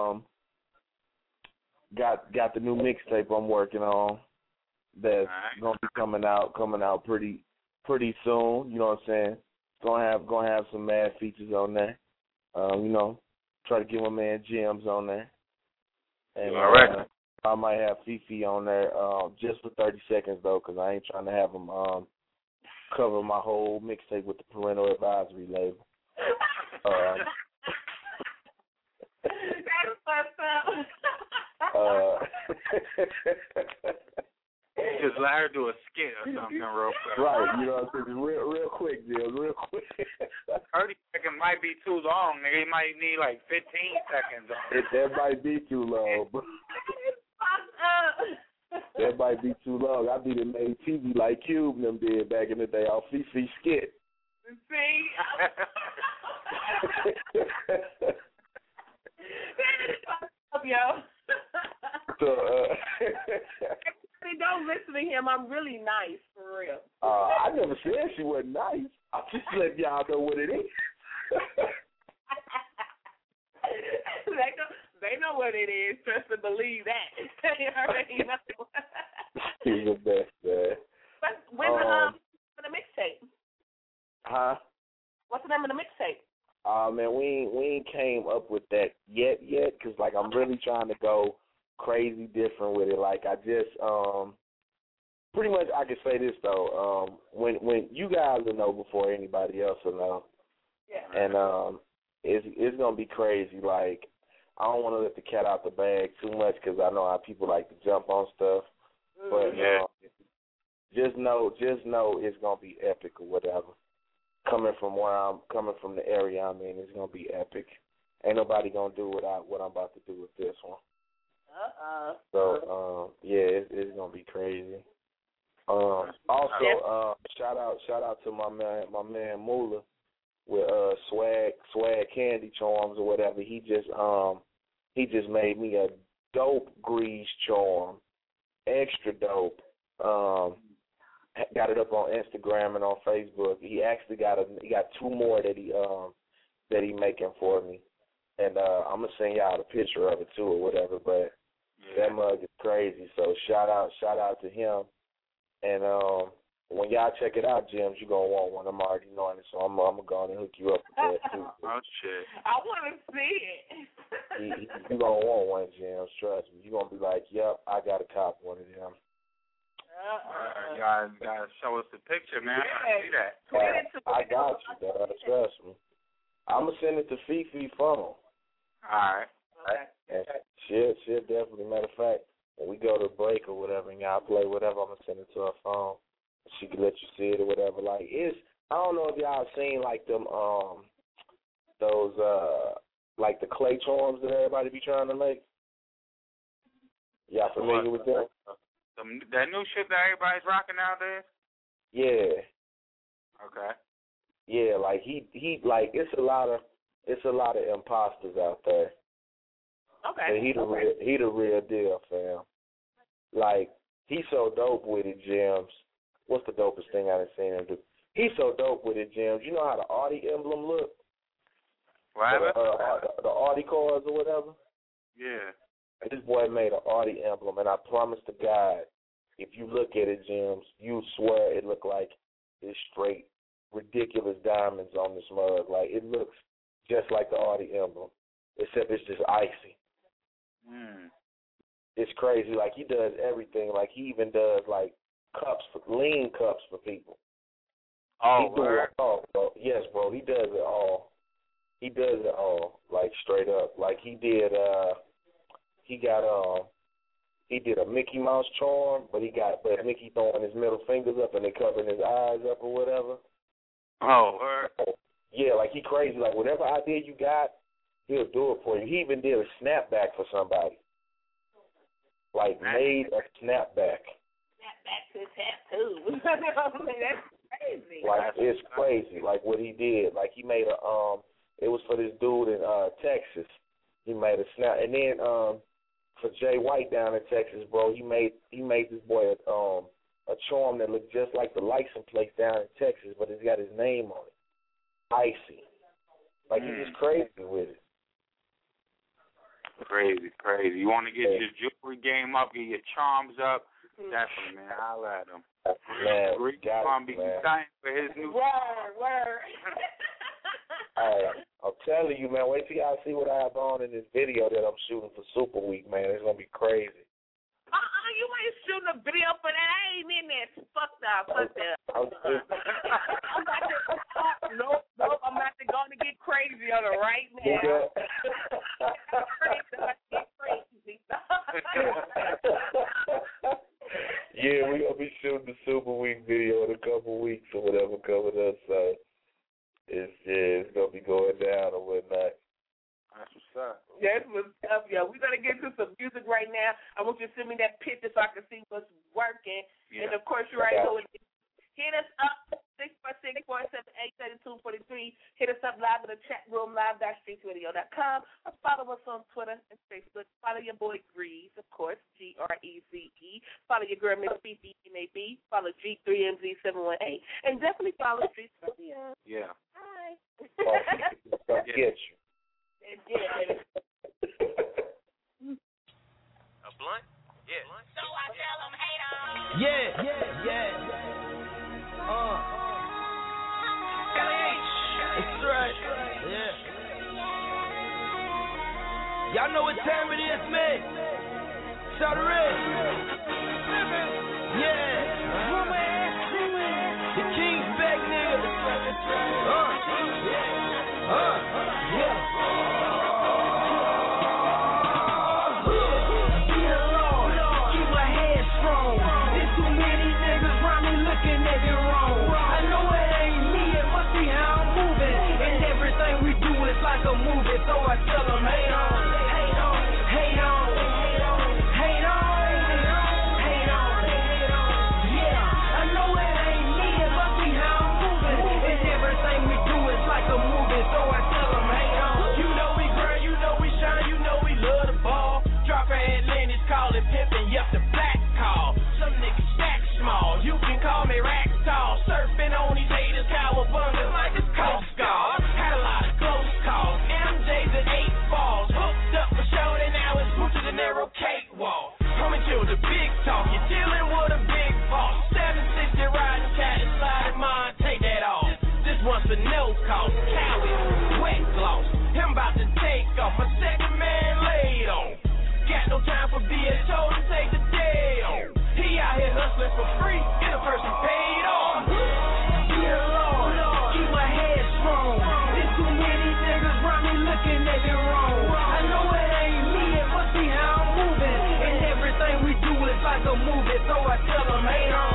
S16: got the new mixtape I'm working on that's gonna be coming out pretty soon. You know what I'm saying? Gonna have some mad features on there. Try to get my man Gems on there. And I might have Fifi on there just for 30 seconds, though, because I ain't trying to have them cover my whole mixtape with the parental advisory label.
S1: That's what's up.
S5: Just let her do a skit or something real quick.
S16: Right, you know what I'm saying? Real quick, Jill, real quick.
S5: 30 seconds might be too long, nigga. You might need like 15 seconds on it.
S16: That might be too long. That might be too long. I be the made TV like Cube and them did back in the day off Fifi skit.
S1: See? Yo.
S16: So,
S1: don't listen to him. I'm really nice, for real.
S16: I never said she wasn't nice. I'm just letting y'all know what it is.
S1: They know what it is. Trust and believe that. They already know.
S16: He's the best, man.
S1: But when's the mixtape?
S16: Huh?
S1: What's the name of the mixtape?
S16: Man, we ain't came up with that yet, cause like I'm really trying to go crazy different with it. Like I just pretty much I can say this though. When you guys will know before anybody else will know.
S1: Yeah.
S16: And it's gonna be crazy. Like I don't want to let the cat out the bag too much because I know how people like to jump on stuff. But just know it's gonna be epic or whatever. Coming from the area I'm in, it's gonna be epic. Ain't nobody gonna do what I'm about to do with this one. So it's gonna be crazy. Also, shout out to my man Moolah with swag candy charms or whatever. He just made me a dope grease charm, extra dope. Got it up on Instagram and on Facebook. He actually got two more that he making for me, and I'm gonna send y'all a picture of it too or whatever. But that mug is crazy. So shout out to him. And when y'all check it out, James, you gonna want one. I'm already knowing it, so I'm gonna go on and hook you up with that too.
S5: Oh shit!
S1: I want to see it.
S16: You gonna want one, James. Trust me. You gonna be like, yep, I gotta cop one of them.
S5: You gotta show us the picture, man. I see that.
S16: I got you, dog. Trust me. I'm gonna send it to Fifi phone.
S5: All right.
S16: And she'll definitely. Matter of fact, when we go to break or whatever, and y'all play whatever, I'm gonna send it to her phone. She can let you see it or whatever. Like I don't know if y'all seen like them those like the clay charms that everybody be trying to make. Y'all familiar with them?
S5: That new shit that everybody's rocking nowadays?
S16: Yeah.
S5: Okay.
S16: Yeah, like he like it's a lot of imposters out there.
S1: Okay.
S16: But he the real deal, fam. Like he's so dope with it, Gems. What's the dopest thing I've seen him do? He's so dope with it, Gems. You know how the Audi emblem look?
S5: What?
S16: The Audi cars or whatever?
S5: Yeah.
S16: And this boy made an Audi emblem, and I promise to God, if you look at it, Gems, you swear it look like it's straight ridiculous diamonds on this mug. Like it looks just like the Audi emblem, except it's just icy. It's crazy. Like he does everything. Like he even does like lean cups for people.
S5: Oh,
S16: he does it all, bro. Yes, bro. He does it all. He does it all, like straight up. Like he did. He did a Mickey Mouse charm, but Mickey throwing his middle fingers up and they covering his eyes up or whatever.
S5: Oh,
S16: yeah, like he crazy. Like whatever idea you got, he'll do it for you. He even did a snapback for somebody. Like made a snapback.
S1: Snapback to tattoo. That's crazy.
S16: Like it's crazy. Like what he did. Like he made it was for this dude in Texas. He made a snap, and then for Jay White down in Texas, bro, he made this boy a charm that looked just like the license plate down in Texas, but it's got his name on it. Icy. Like he's just crazy with it.
S5: Crazy. You want to get your jewelry game up, get your charms up? Definitely, man. Holla at him.
S16: Man,
S5: gonna be excited for his new.
S1: Word.
S16: I'm telling you, man. Wait till y'all see what I have on in this video that I'm shooting for Super Week, man. It's gonna be crazy.
S1: You ain't shooting a video for that. I ain't in there. Fuck that. Nope. I'm about to go and get crazy on it right now.
S16: Yeah, we gonna with us, so it's gonna be going down or whatnot.
S5: That's what's up.
S1: That's what's up, yo. We're gonna get to some music right now. I want you to send me that picture so I can see what's working. Yeah. And of course, you're right. So hit us up 646-478-3243. Hit us up live in the chat room, live.streetsradio.com, or follow us on Twitter and Facebook. Follow your boy Grease, of course, Greze. Follow your girl Miss Fifi MAB. Follow G3MZ718, and definitely follow Streets Radio.
S5: Yeah.
S1: Hi.
S16: Get you.
S1: Yeah.
S17: A blunt? Yeah.
S11: So I tell them, hate on.
S3: Yeah. That's right. Yeah. Y'all know what time it is, man. Shout it red. Yeah. The King's back, nigga.
S7: Keep my head strong. There's too many niggas around me looking at me wrong. I know it ain't me, it must be how I'm moving. And everything we do is like a movie, so I tell them, hate on. Yeah, I know it ain't me, it must be how I'm moving. And everything we do is like a movie, so I tell them, hate on. You know we grind, you know we shine, you know we love the ball. Drop a Atlantis, call it pimpin', yep, the black call. Some niggas stack small, you can call me rack tall. Surfing on these haters, cowabungas like it's Coast Guard. Had a lot of close calls, MJ's at 8 balls. Hooked up for show, and now it's moved to the narrow cakewalk. Homie, kill the big talk, you're dealing with a big boss. 760 riding cat and sliding mine, take that off. This one's for no cost, Cali, wet gloss. Him about to take off, my second man laid on. Got no time for being told to take the day on. He out here hustling for free, get a person paid off. Yeah, Lord, keep my head strong. There's too many niggas around me looking at me wrong. I know it ain't me, it must be how I'm moving. And everything we do is like a movie, so I tell them, hate on.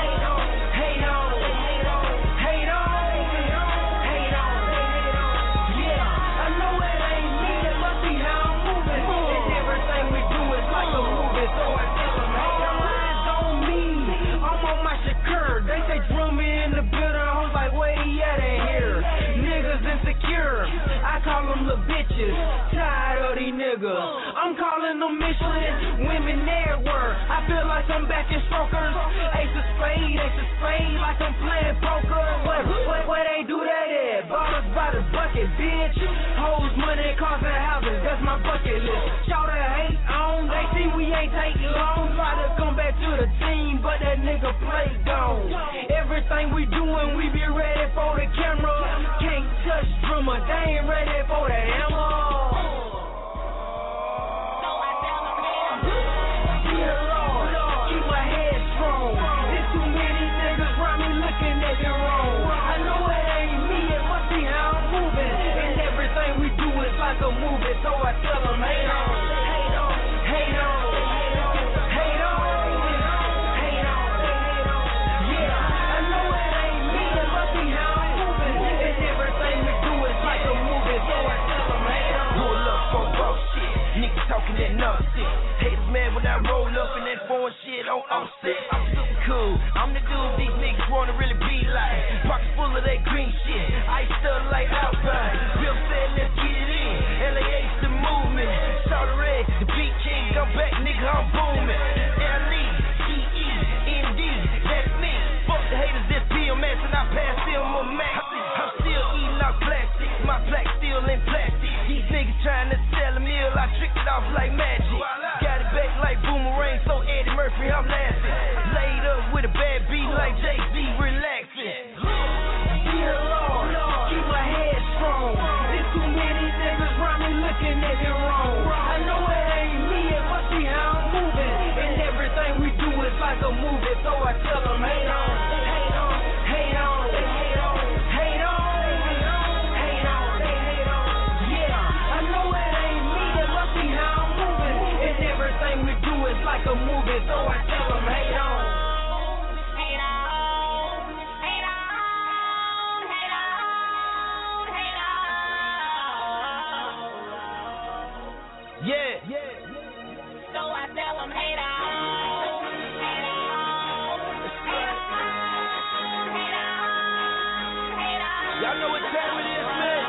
S7: Yeah, I know it ain't me, it must be how I'm moving. And everything we do is like a movie, so I tell them, hate on. Eyes on me, I'm on my Shakur. They say drum me in the building, I was like, where he at in here? Niggas insecure, I call them little bitches. Tired of these niggas, I'm calling them Michelin women everywhere. I feel like I'm back in strokers. Ace of spade, like I'm playing poker. Where they do that at? Bottles by the bucket, bitch. Hoes, money, cars, and houses, that's my bucket list. Shout out hate on, they see we ain't taking long. Try to come back to the team, but that nigga play gone. Everything we doing, we be ready for the camera. Can't touch drummer, they ain't ready for the hammer. Like a movie, so I tell them, hate on. Yeah, I know it ain't me, it must be how I'm moving. And everything we do is like a movie, so I tell them, hate on. Pull up for bullshit, niggas talking that nonsense. Haters mad when I roll up in that foreign shit on offset. I'm super cool, I'm the dude these niggas wanna really be like. Pockets full of that green shit, iced up like Alpine. Bill said, let's get it in. LAH the movement, Shout the red, the beat king, come back, nigga, I'm booming. LEGEND, that's me. Fuck the haters, this PMS, and I pass them a max. I'm still eating out plastic, my plaque still in plastic. These niggas trying to sell a meal, I tricked it off like magic. Got it back like boomerang, so Eddie Murphy, I'm laughing. Laid up with a bad beat like Jay-Z, relaxing. Dear Lord, keep my head strong. There's too many niggas around me looking at me wrong. I know it ain't me, it must be how I'm moving. And everything we do is like a movie, so I tell them, hate on. Yeah, I know it ain't me, it must be how I'm moving. And everything we do is like a movie, so I tell them, hate on.
S18: Y'all know what time it is, man.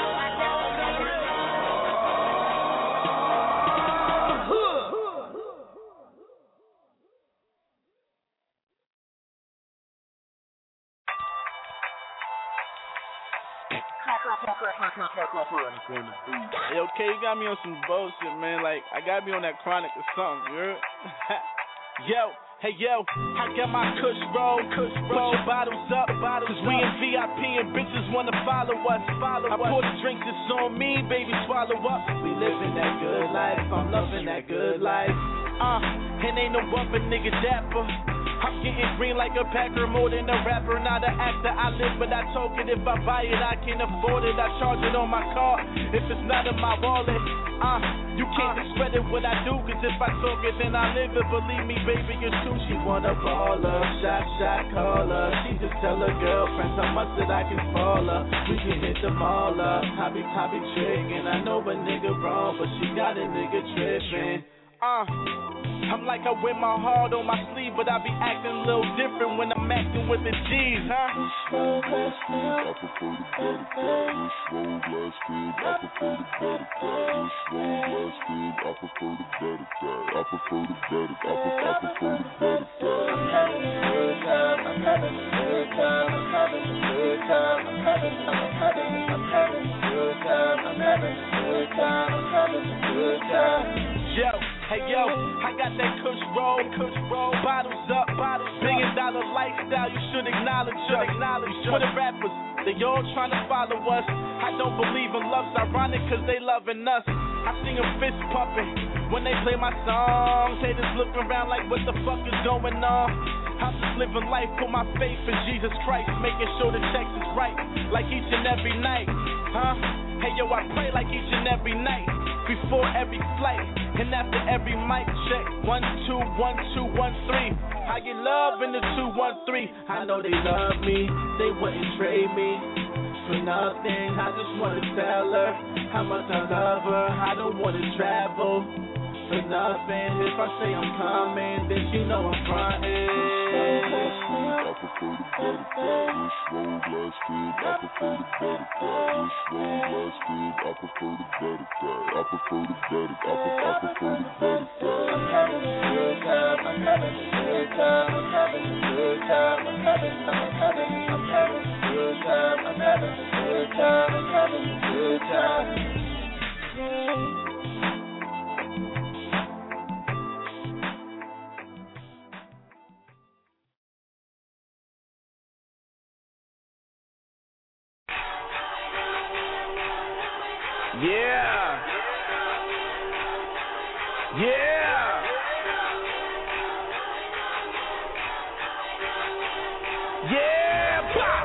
S19: Hey, okay, you got me on some bullshit, man. Like, I gotta be on that chronic or something, you heard? Yo, hey, yo, I got my kush roll. Put your bottles up, cause we in VIP and bitches wanna follow us. I pour the drinks, it's on me, baby, swallow up. We living that good life, I'm loving that good life. And ain't no other nigga dapper. I'm getting green like a packer, more than a rapper, not an actor. I live, but I talk it. If I buy it, I can't afford it. I charge it on my card. If it's not in my wallet, you can't discredit what I do. Cause if I talk it, then I live it. Believe me, baby, it's true. She wanna ball up, shot, call her. She just tell her girlfriends how much that I can fall her. We can hit them all up. I be tricking. I know a nigga wrong, but she got a nigga tripping. I'm like I wear my heart on my sleeve, but I be acting a little different when I'm acting with the G's, huh?
S20: I prefer the better kind. Slow glass kid, I prefer the better kind. Slow glass kid, I prefer the better kind. I prefer the better. I prefer the better kind. I'm having a good time. I'm having a good time. I'm having a good time. I'm having a good time. I'm having a good time. I'm having a good time.
S19: Yo, hey yo, I got that kush roll, bottles up, $1 billion lifestyle, you should acknowledge us. For the rappers, they all trying to follow us. I don't believe in love's ironic cause they loving us. I see them fist pumping when they play my songs. Haters looking around like what the fuck is going on. I'm just living life, put my faith in Jesus Christ, making sure the text is right, like each and every night, huh? Hey yo, I pray like each and every night, before every flight, and after every mic check. 1, 2, 1, 2, 1, 3. I get love in the 2, 1, 3. I know they love me, they wouldn't trade me for nothing. I just wanna tell her how much I love her. I don't wanna travel for nothing. If I say I'm coming, then she know I'm frontin'.
S20: I prefer the better kind. Slow glass kid, I prefer the better kind. Slow glass kid, I prefer the better kind. I prefer the better. I prefer the better kind. I'm having a good time. I'm having a good time. I'm having a good time. I'm having a good time. I'm having a good time. I'm having a good time.
S19: Yeah. Yeah. Yeah, pop.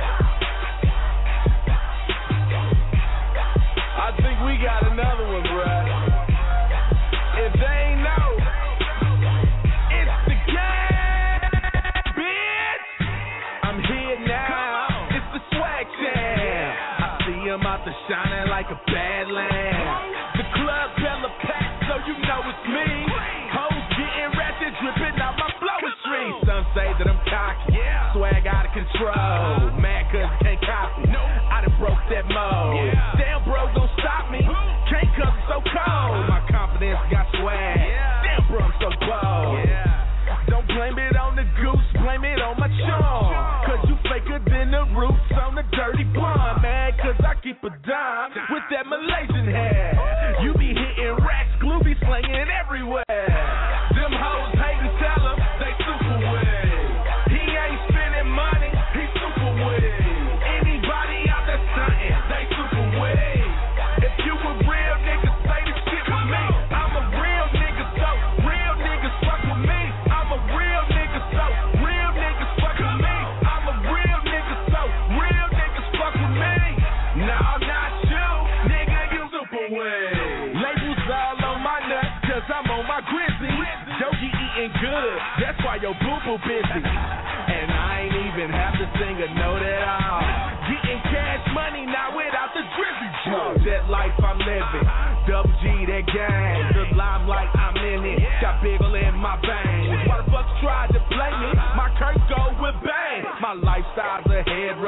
S19: I think we got another one, bruh. If they ain't know, it's the game, bitch. I'm here now. It's the swag jam. I see him out there shining like a badland. The club hella packed, so you know it's me. Hoes getting ratchet, dripping out my flowetry. Some say that I'm cocky, swag out of control. Mad cause can't copy. I done broke that mold. Damn bro, don't stop me. Can't cause it's so cold. My confidence got swag. Damn bro, I'm so bold. Don't blame it on the goose, blame it on my charm. Cause you faker than the roots on the dirty blonde, man. Cause I keep a dime with that Malaysian hair. You be hitting racks, glue be slinging everywhere. Them hoes hate and tell them they super weird. He ain't spending money, he super weird. Anybody out there stunting, they super weird. If you a real nigga, say the shit with me. I'm a real nigga, so real niggas fuck with me. I'm a real nigga, so real niggas fuck with me. I'm a real nigga, so real niggas fuck with me. No, not you, nigga, you super weird. Labels all on my nuts, cause I'm on my grizzly. Yogi eating good, that's why your boo-boo busy. And I ain't even have to sing a note at all. Getting cash money now without the grizzly drug. That life I'm living, double G that gang. The limelight I'm in it, got biggle in my veins. Why the fuck tried to play me? My curse go with bang. My lifestyle's a head rush like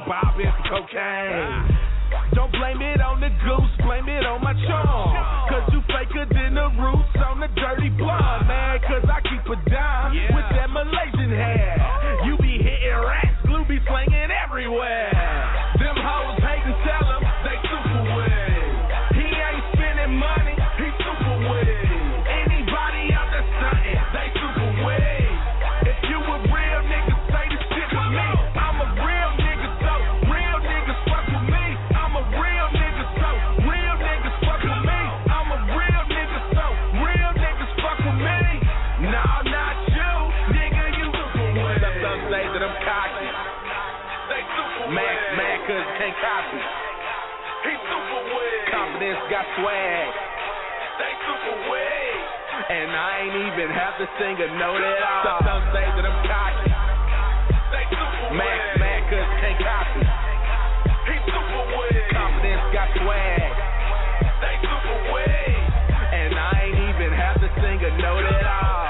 S19: bob and cocaine. Don't blame it on the goose, blame it on my charm. Cause you faker than the roots on the dirty blonde, man. Cause I keep a dime with that Malaysian hair. You be hitting rats, glue be slinging everywhere. Them hoes hate and tell them they super weird. He ain't spending money, he super weird. Anybody out there stunting, they super weird. If you a real nigga, say the shit with me. I'm a real nigga, so real niggas fuck with me. I'm a real nigga, so real niggas fuck with me. I'm a real nigga, so real niggas fuck with me. Nah, not you, nigga, you super weird. Some say that I'm cocky. They super weird. Mad cause can't copy. He super weird. Confidence got swag. They super weird. And I ain't even have to sing a note at all. Some say that I'm cocky. They super weird. Mad cause can't copy. He super weird. Confidence got swag. They super weird. And I ain't even have to sing a note at all.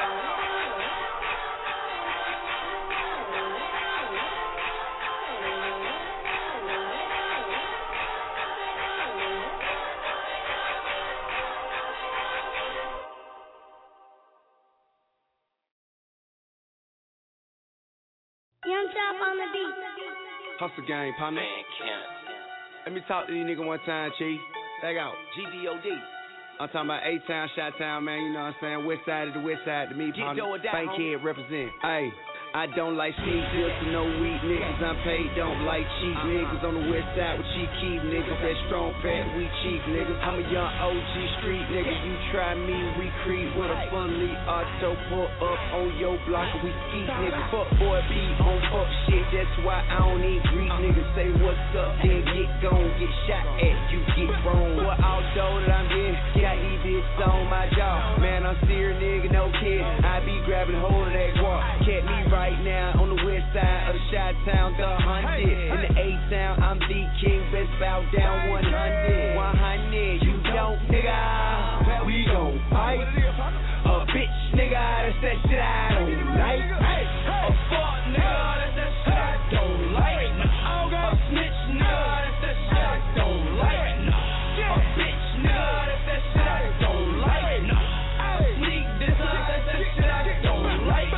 S21: Young Chop on the beat.
S3: Hustle gang, partner. Let me talk to these niggas one time, Chief. Back out. GDOD. I'm talking about A-Town, Chi-Town, man. You know what I'm saying? West side of the west side to me, partner. Bankhead represent. Hey. I don't like sneak deals to no weak niggas. I'm paid, don't like cheap niggas. On the west side with cheap keep niggas. That strong fat, we cheap niggas. I'm a young OG street nigga. You try me, we creep with a funly auto. Pull up on your block and we ski niggas. Fuck boy, be on fuck shit. That's why I don't need greet niggas. Say what's up, then get gone. Get shot at, you get wrong. Boy, although that I'm getting, got this on my jaw. Man, I'm serious nigga, no kid. I be grabbing hold of that guap. Catch me right now on the west side of Chi-Town, the 100. In the A-Town, I'm the king, best bow down 100. 100, you don't, nigga. We gon' fight. A bitch, nigga, that's that shit I don't like. A fuck, nigga, that's that shit I don't like. A snitch, nigga, that's that shit I don't like. A bitch, nigga, that's that shit I don't like. A sneak this up, that's that shit I don't like.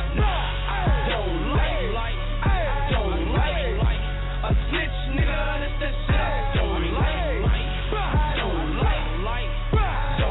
S3: A snitch, nigga, that's that shit I don't like. Don't like.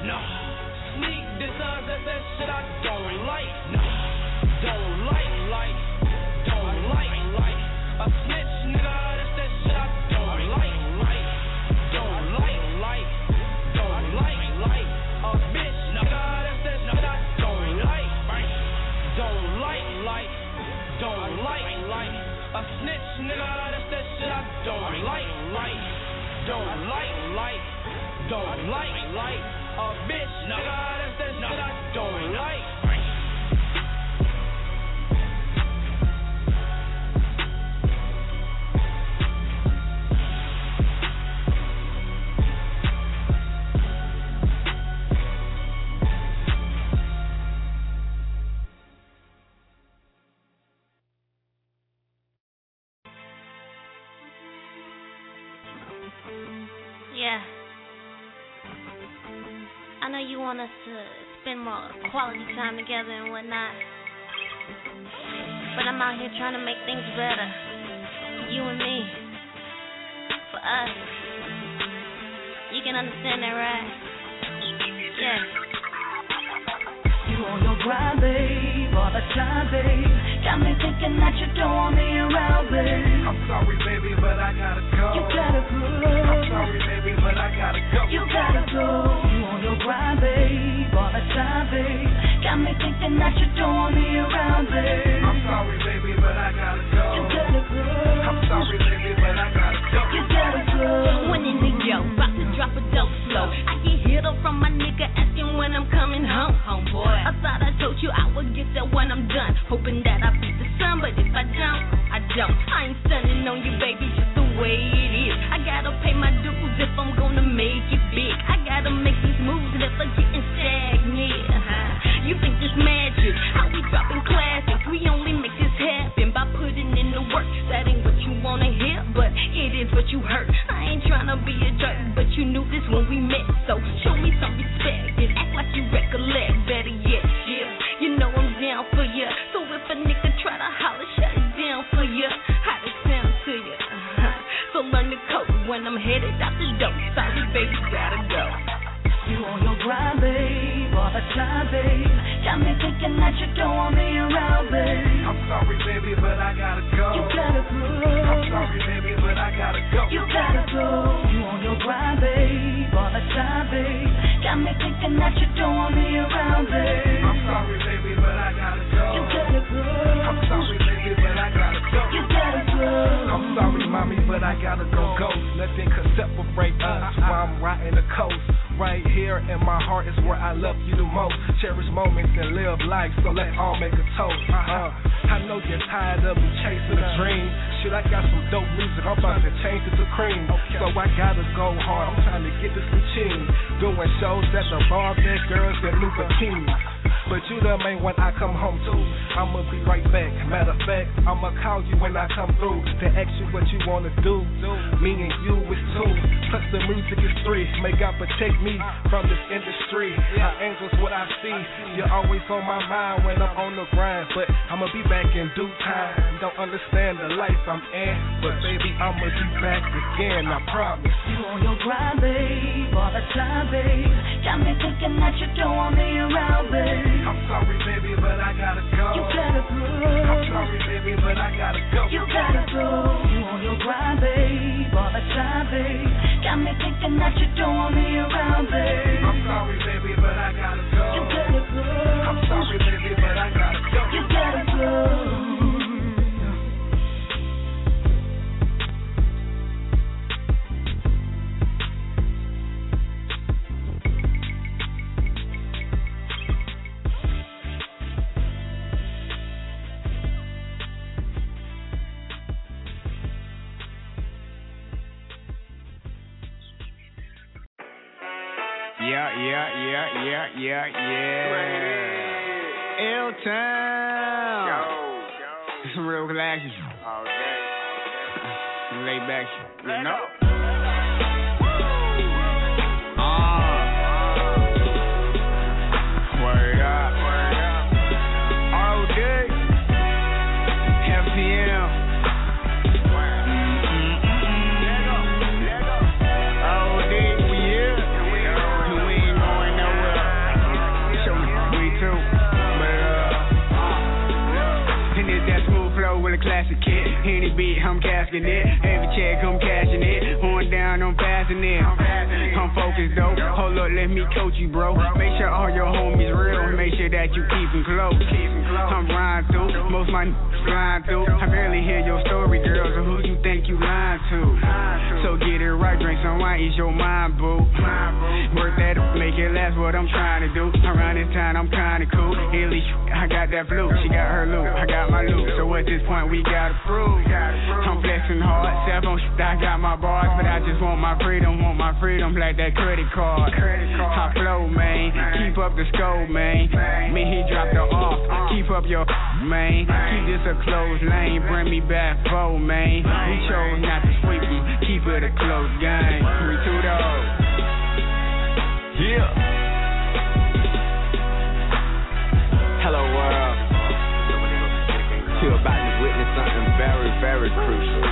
S2: No. Sneak designs, that's that shit I don't like. No. Don't like. Don't like. A snitch, nigga, that's that shit I don't like. Don't like. Don't like. A bitch, nigga, that's that shit I don't like. Don't like. Don't like. A snitch, nigga, that's that shit I don't like. Don't like. Don't like. A bitch, nigga, that's that shit I don't like.
S21: Yeah. I know you want us to spend more quality time together and whatnot, but I'm out here trying to make things better for you and me, for us. You can understand that, right? Yeah.
S7: You on your grind, babe, all the time, babe. Got me thinking that you don't want me around, babe.
S19: I'm sorry, baby, but I gotta go.
S7: You gotta go.
S19: I'm sorry, baby, but I gotta go.
S7: You gotta go. You on your grind, babe, all the time, babe. Got me thinking that you don't want me around, babe.
S19: I'm sorry, baby, but I gotta go.
S7: You gotta go.
S19: I'm sorry, baby, but I gotta go.
S7: You gotta go.
S21: When in the yo, about to drop a dope flow. I get hit up from my nigga asking when I'm coming home, homeboy. I thought I told you I would get there when I'm done, hoping that I beat the sun, but if I don't, I don't. I ain't stunning on you, baby, just the way it is. I gotta pay my dues if I'm gonna make it big. I gotta make these moves if I'm getting stagnant. You think this magic? How we dropping classics? We only make this happen by putting in the work. That ain't what you wanna hear, but it is what you heard. I ain't tryna be a jerk, but you knew this when we met, so show me some respect and act like you recollect. Better yet, yeah, you know I'm down for ya. So if a nigga try to holler, shut it down for ya. How it sound to ya? So learn the code when I'm headed out the door. Sorry, baby, gotta go.
S7: You on your grind, babe, all the time, babe. Got me thinking that you don't want me around, babe.
S19: I'm sorry, baby, but I gotta go.
S7: You gotta go.
S19: I'm sorry, baby, but I gotta go.
S7: You gotta go. You on your grind, babe, all the time, babe. Got me thinking that you don't want me around, babe.
S19: I'm sorry, baby, but I gotta go.
S7: You gotta go.
S19: I'm sorry, baby, but I gotta go.
S7: You gotta go.
S19: I'm sorry, mommy, but I gotta go. Nothing could separate us while I'm riding the coast. Right here in my heart is where I love you the most. Cherish moments and live life, so let's all make a toast. I know you're tired of me chasing a dream. Shit, I got some dope music, I'm about to change it to cream. So I gotta go hard, I'm trying to get this machine. Doing shows at the bar, big girls in new bikinis. But you the main one I come home to. I'ma be right back. Matter of fact, I'ma call you when I come through to ask you what you wanna do. Me and you is two. Plus the music is three. May God protect me from this industry. My angels, what I see. You're always on my mind when I'm on the grind. But I'ma be back in due time. You don't understand the life I'm in, but baby, I'ma be back again, I promise.
S7: You on your grind, babe, all the time, babe. Got me thinking that you don't want me around, babe.
S19: I'm sorry, baby, but I gotta go.
S7: You gotta go.
S19: I'm sorry, baby, but I gotta go.
S7: You gotta go. You on your grind, babe, all the time, babe. Got me thinking that you don't want me around, babe.
S19: I'm sorry, baby, but I gotta go.
S7: You gotta go.
S19: I'm sorry, baby, but I gotta go.
S7: You gotta go.
S4: Yeah. L-Town. Some real relaxing. Some laid back shit, you know? Word up. All day. FPL. All day, we here. You ain't going nowhere. a classic kid. Any beat, I'm casking it. Every check, I'm cashing it. Going down, I'm passing it. I'm focused though. Hold up, let me coach you, bro. Make sure all your homies real. Make sure that you keep them close. I'm riding through. Most my flying through. I barely hear your story, girl. So who you think you lying to? So get it right, drink some wine, ease your mind, boo. Work that up, make it last. What I'm trying to do. Around this time, I'm kinda cool. At least I got that blue. She got her loot. I got my loot. So at this point, we gotta prove. I'm flexing hard. Cell phone shit, I got my bars, but I just want my freedom. Want my freedom like that credit card. I flow, man. Keep up the scope, man. Me, he dropped the off. Keep up your man. Keep this a closed lane. Bring me back, foe, man. We chose not to sweep him. Keep it a close game. 3-2 though. Yeah. Hello world. You're about to witness something very, very crucial.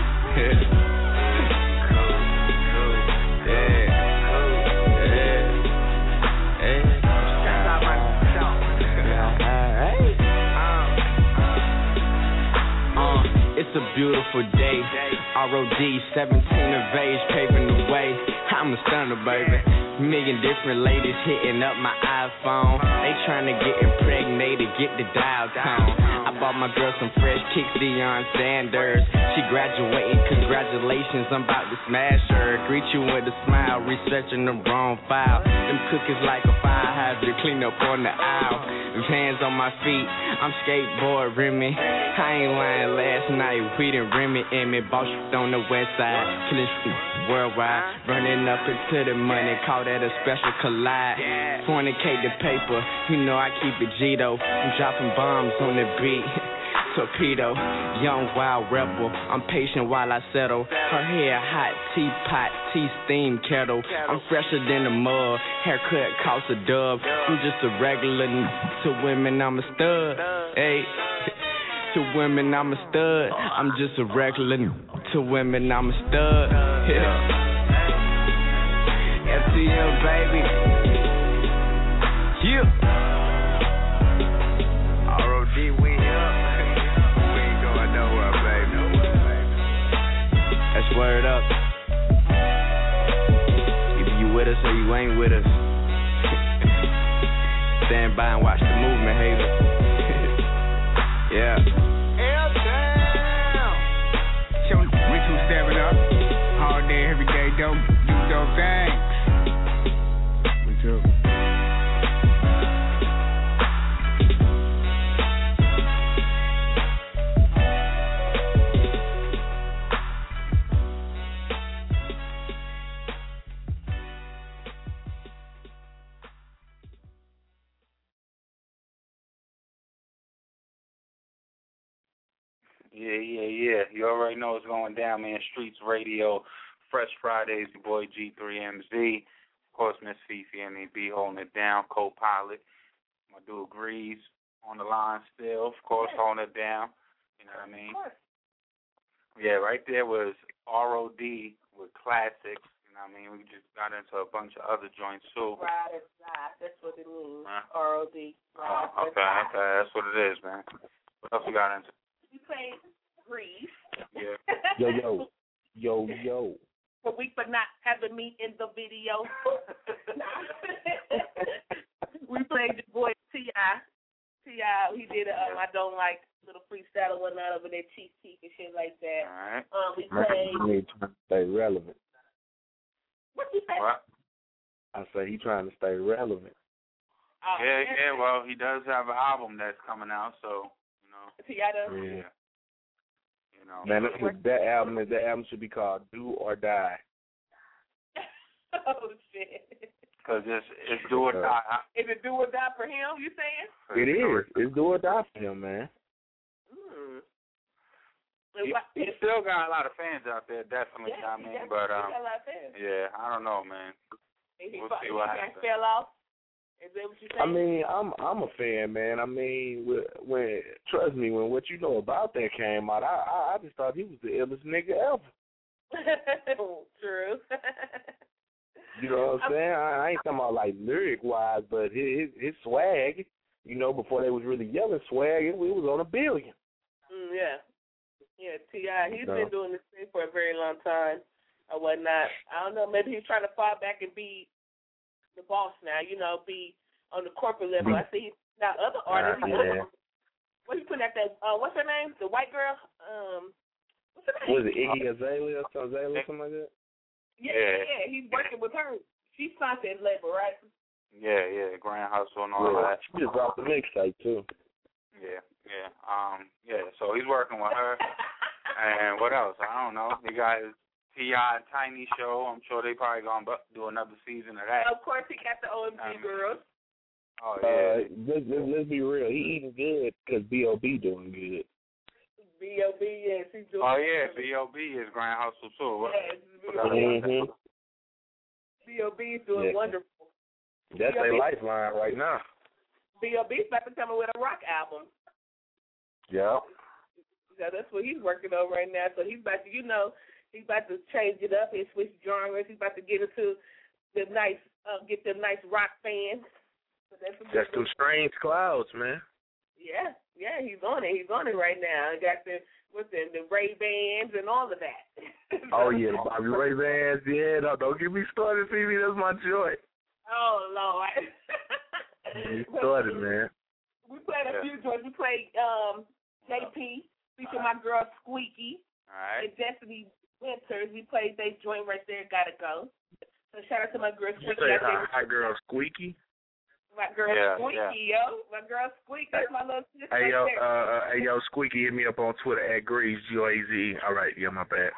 S4: It's a beautiful day. ROD, 17 of age, paving the way. I'm a stunner, baby. Million different ladies hitting up my iPhone. They trying to get impregnated, get the dial tone. I bought my girl some fresh kicks, Deion Sanders. She graduating, congratulations, I'm about to smash her. Greet you with a smile, researching the wrong file. Them cookies like a fire hydrant, clean up on the aisle. With hands on my feet, I'm skateboard rimming. I ain't lying, last night we done rimmy in me. Boss on the west side, killing worldwide. Running up into the money, call that a special collide. Fornicate the paper, you know I keep it G-though. I'm dropping bombs on the beat. Torpedo, young wild rebel. I'm patient while I settle. Her hair hot, teapot, tea steam kettle. I'm fresher than the mud. Haircut costs a dub. I'm just a regular. To women, I'm a stud. Hey, to women, I'm a stud. I'm just a regular. To women, I'm a stud. Yeah. FTM, baby. Yeah. ROD, we here. That's word up. Either you with us or you ain't with us. Stand by and watch the movement, hater. Yeah. L-Town. So we two stepping up. All day, every day, don't do those things. We two.
S5: Yeah. You already know what's going down, man. Streets Radio, Fresh Fridays, your boy G3MZ. Of course, Miss Fifi MEB holding it down, co-pilot. My dude Grease on the line still, of course, holding it down. You know what I mean? Yeah, right there was ROD with classics. You know what I mean? We just got into a bunch of other joints, too.
S1: Ride or die. That's what it means. ROD.
S5: Okay. That's what it is, man. What else we got into?
S1: We played Grease.
S5: Yeah.
S16: Yo.
S1: For week for not having me in the video. We played your boy T.I. He did I don't like little freestyle or whatnot over there, Chief and shit like that.
S5: All right.
S1: We played.
S16: He trying to stay relevant.
S1: What you say?
S5: What?
S16: I said he trying to stay relevant.
S5: Yeah. Well, he does have an album that's coming out, so you know.
S1: T.I. does.
S16: Yeah.
S5: You know.
S16: Man, that album should be called Do or Die.
S1: Oh shit.
S5: Because it's do or die.
S1: Is it do or die for him, you saying?
S16: It is. It's do or die for him, man.
S5: He still got a lot of fans out there, definitely.
S1: Yeah,
S5: I mean, but
S1: got a lot of fans.
S5: yeah, I don't know, man. We'll see what happens.
S1: Fell off. Is that what you saying?
S16: I mean, I'm a fan, man. I mean, trust me, when what you know about that came out, I just thought he was the illest nigga ever.
S1: True.
S16: You know what I'm saying? I ain't talking about like lyric wise, but his swag, you know, before they was really yelling swag, it was on $1 billion.
S1: Yeah. Yeah, T.I. He's been doing this thing for a very long time or whatnot. I don't know, maybe he's trying to fall back and be the boss now, you know, be on the corporate level. I see now other artists. What you putting at that? What's her name? The white girl. What's her name?
S16: Was it Iggy Azalea or something like that?
S1: Yeah. He's working with her. She's content label, right?
S5: Yeah. Grand Hustle and all that.
S16: She just dropped the mixtape too.
S5: Yeah. So he's working with her. And what else? I don't know. He got his T.I. Tiny show. I'm sure they probably gonna do another season of that.
S1: Of course, he got the OMG girls.
S5: Oh yeah.
S16: Let's be real. He eating good because B.O.B. doing good.
S1: B.O.B. Yes, he's doing.
S5: Oh yeah, B.O.B. is Grand Hustle too.
S1: Yes, B.O.B. is doing wonderful.
S16: That's a lifeline right now.
S1: B.O.B.'s about to come in with a rock album.
S16: Yeah.
S1: So that's what he's working on right now. So he's about to, he's about to change it up and switch genres. He's about to get into the nice, get them nice rock fans. So that's
S16: them Strange Clouds, man.
S1: Yeah, he's on it. He's on it right now. He got the Ray-Bans and all of that.
S16: Oh yeah, the Bobby Ray-Bans. Yeah, don't get me started, Phoebe. That's my joy.
S1: Oh Lord.
S16: You started, man.
S1: We played a few joints. We played JP, featuring my girl Squeaky.
S5: All right.
S1: And Destiny Winters. We played their joint right there, Gotta Go. So shout out to my girl Squeaky.
S16: You say hi, girl Squeaky?
S1: My girl Squeaky, yo. My girl Squeaky. That's my little sister.
S16: Hey, yo, Squeaky, hit me up on Twitter at Grease, G-O-A-Z. All right, yeah, my bad.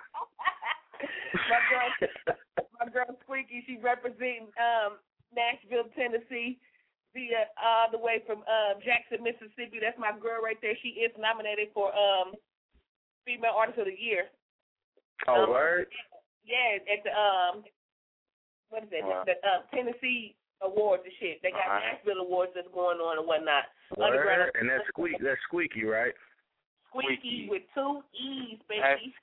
S1: my girl Squeaky, she representing Nashville, Tennessee, via all the way from Jackson, Mississippi. That's my girl right there. She is nominated for Female Artist of the Year.
S16: Oh, word?
S1: Yeah, at the what is that? The Tennessee Awards and shit. They got Nashville Awards that's going on and whatnot.
S16: And that's Squeaky, right?
S1: Squeaky with 2 E's, baby.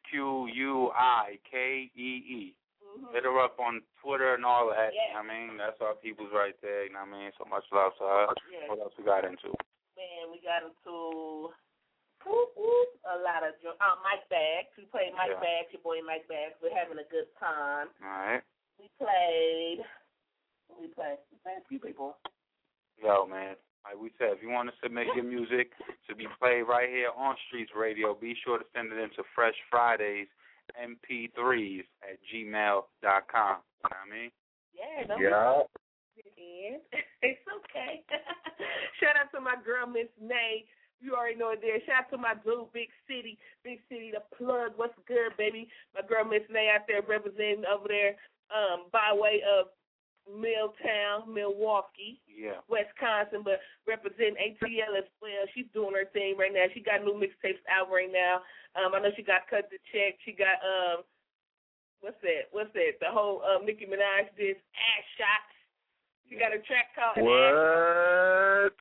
S5: SQUIKEE. Hit her up on Twitter and all that. Yeah. You know what I mean? That's our people's right there. You know what I mean? So much love to her. Yeah. What else we got into?
S1: Man, we got into a lot of Mike Bags. We played Mike Bags, your boy Mike Bags. We're having a good time.
S5: All right.
S1: We played a few people.
S5: Yo, man. Like we said, if you want to submit your music to be played right here on Streets Radio, be sure to send it into Fresh Fridays MP3s at gmail.com. You know what I mean?
S1: Yeah. It's okay. Shout out to my girl, Miss Nay. You already know it there. Shout out to my dude, Big City, the plug. What's good, baby? My girl, Miss Nay, out there representing over there by way of Milltown, Milwaukee, Wisconsin, but representing ATL as well. She's doing her thing right now. She got new mixtapes out right now. I know she got Cut the Check. She got what's that? The whole Nicki Minaj did Ass Shots. She got a track called
S16: What?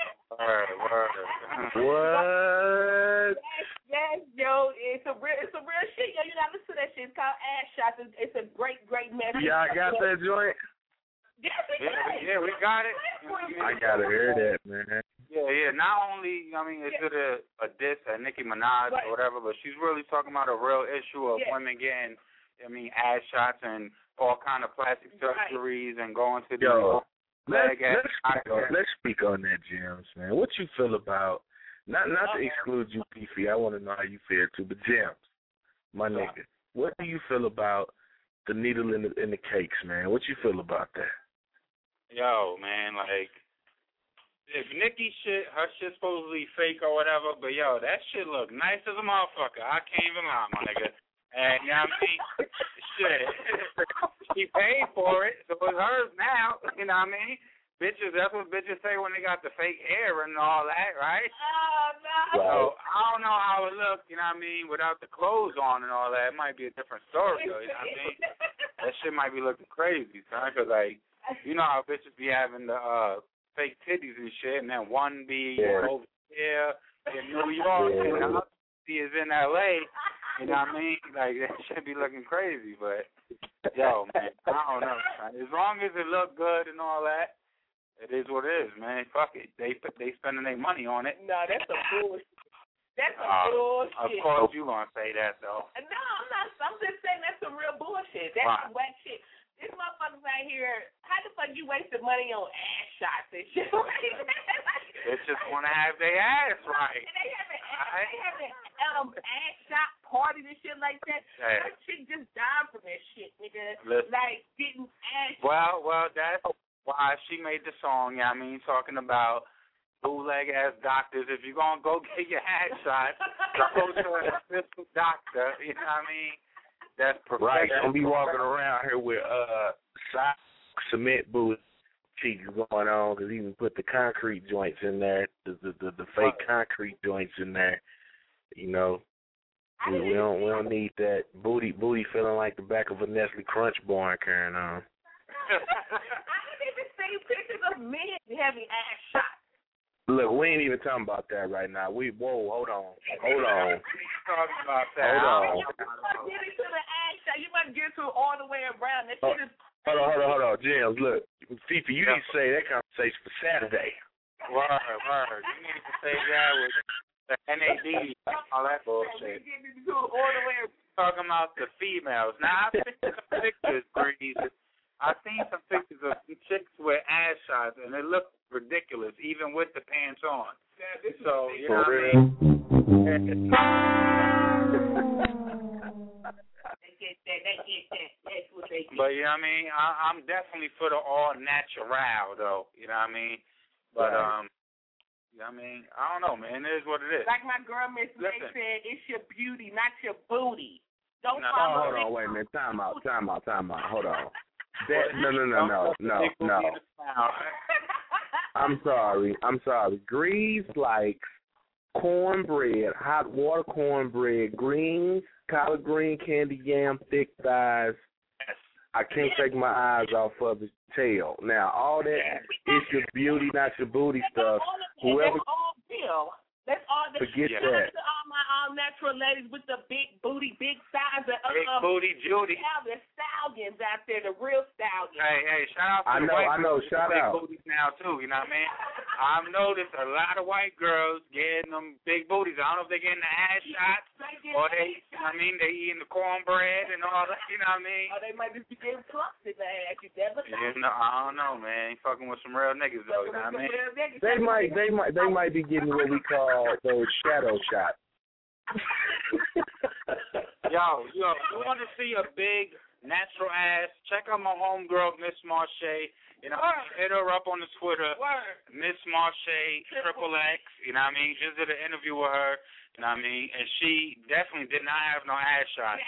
S16: What?
S1: Yes, yo, it's a real shit. Yo, you gotta listen to that shit. It's called Ass Shots. It's a great message.
S16: Yeah, I got that joint.
S1: Yes, we got it.
S5: Yeah, we got it.
S16: I gotta hear that, man.
S5: Yeah. Not only, is it a diss at Nicki Minaj or whatever, but she's really talking about a real issue of women getting, ass shots and all kind of plastic surgeries and going to the
S16: let's speak on that, James, man. What you feel about, not to exclude you, Beefy, I want to know how you feel too, but James, my nigga, what do you feel about the needle in the cakes, man? What you feel about that?
S5: Yo, man, like, if Nicki her shit supposedly fake or whatever, but yo, that shit look nice as a motherfucker. I can't even lie, my nigga. And, you know what I mean? Shit. She paid for it, so it's hers now. You know what I mean? Bitches, that's what bitches say when they got the fake hair and all that, right?
S1: Oh, no.
S5: So, I don't know how it look, you know what I mean, without the clothes on and all that. It might be a different story, though, you know what I mean? That shit might be looking crazy, son, because, like, you know how bitches be having the fake titties and shit, and then one be over here in New York, and the other is in L.A., you know what I mean? Like, that should be looking crazy, but, yo, man, I don't know. As long as it look good and all that, it is what it is, man. Fuck it. They spending their money on it.
S1: No, that's some bullshit. That's some bullshit.
S5: Of course you gonna say that though.
S1: No, I'm not. I'm just saying that's some real bullshit. That's some whack shit. These motherfuckers out here, how the fuck you wasting money on ass shots and shit?
S5: They just want to have their ass right.
S1: And they having ass shot parties and shit like that.
S5: Yeah.
S1: That shit just died from that shit, nigga.
S5: Listen.
S1: Like getting ass.
S5: Well, that's why she made the song. Yeah, I mean, talking about bootleg ass doctors. If you're gonna go get your ass shot, go to an official doctor. You know what I mean? That's professional.
S16: Right. Don't be walking around here with cement boots cheeks going on because you can put the concrete joints in there, the fake concrete joints in there. You know, we don't need that booty feeling like the back of a Nestle Crunch bar carrying on.
S1: I didn't even see pictures of men having ass shots.
S16: Look, we ain't even talking about that right now. Hold on.
S5: Talking about that.
S16: Hold on.
S1: Get into the ass shot. You might get to it all the way around. That shit is.
S16: Hold on, James. Look, Fifi, you need to say that conversation for Saturday.
S5: Word. You need to say that with the NAD, all that bullshit.
S1: All the way around.
S5: Talking about the females. Now, I've seen some pictures, Breeze. I've seen some pictures of some chicks with ass shots, and they look ridiculous, even with the pants on. So, you know what I mean?
S1: They get that. That's what they get.
S5: But, you know what I mean? I'm definitely for the all natural, though. You know what I mean? But, you know what I mean? I don't know, man. It is what it is.
S1: Like my girl, Miss May said, it's your beauty, not your booty. Don't
S16: follow hold on, wait a minute. Time out. Hold on. No. I'm sorry. Grease likes cornbread, hot water cornbread, greens, collard green, candy yam, thick thighs. I can't take my eyes off of his tail. Now, all that is your beauty, not your booty stuff. Whoever.
S1: That's all.
S16: Forget
S1: that.
S16: that.
S1: To all my all-natural ladies with the big booty, big size.
S5: Big booty Judy.
S1: There's stallions out there, the real stallions.
S5: Hey, shout out to the white
S16: girls. Shout out.
S5: Big booties now, too, you know what I mean? I've noticed a lot of white girls getting them big booties. I don't know if they're getting the ass shots or they, you know what I mean, they eating the cornbread and all that, you know what I mean?
S1: Or they might just be getting plucked in the ass. You never know.
S5: You know, I don't know, man. You fucking with some real niggas, though, you know what I mean?
S16: They might be getting what we call those shadow shots.
S5: Yo, you want to see a big natural ass? Check out my homegirl, Miss Marche. You know, hit her up on the Twitter, Miss Marche XXX. You know what I mean? Just did an interview with her. You know what I mean? And she definitely did not have no ass shots.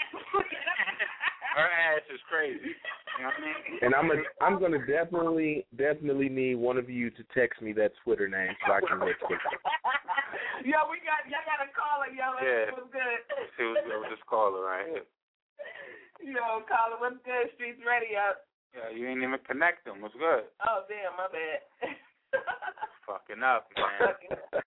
S5: Her ass is crazy. You know what I mean?
S16: And I'm gonna definitely need one of you to text me that Twitter name so I can look quick.
S1: Yo, y'all got a caller, yo.
S5: Yeah.
S1: What's good?
S5: See what's good with this caller right here.
S1: Yo, caller, what's good? Streets Radio.
S5: Yeah, you ain't even connect them. What's good?
S1: Oh, damn, my bad.
S5: Fucking up, man.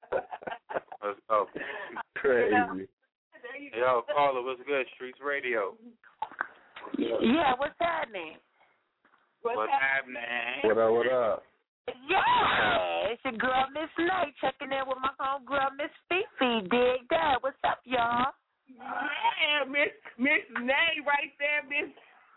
S5: Let's go.
S16: Crazy.
S5: Yo, caller, what's good? Streets Radio.
S9: Yeah, what's happening?
S5: What's happening?
S16: What up?
S9: Yeah, it's your girl, Miss Nay, checking in with my homegirl, Miss Fifi. Dig that. What's up, y'all?
S1: Yeah, Miss Nay right there, Miss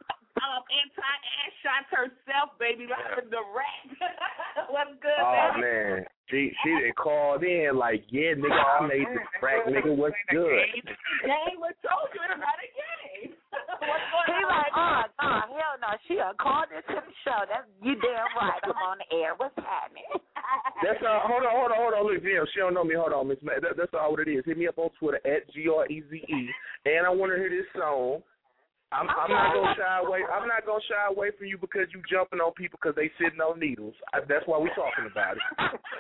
S1: anti-ass shots herself, baby, like the rat. What's good,
S16: oh,
S1: baby?
S16: Man. She done called in like, yeah, nigga, I made this crack, nigga, what's good?
S1: Game was told you it's not a game. What's going
S9: He
S1: on?
S9: like, hell no, she called into the show. That's you damn right. I'm on the air. What's happening?
S16: That's hold on. Look, Jim, she don't know me. Hold on, Miss May. That's all what it is. Hit me up on Twitter @GREZE, and I want to hear this song. I'm not gonna shy away. I'm not gonna shy away from you because you jumping on people because they sitting on needles. That's why we talking about it.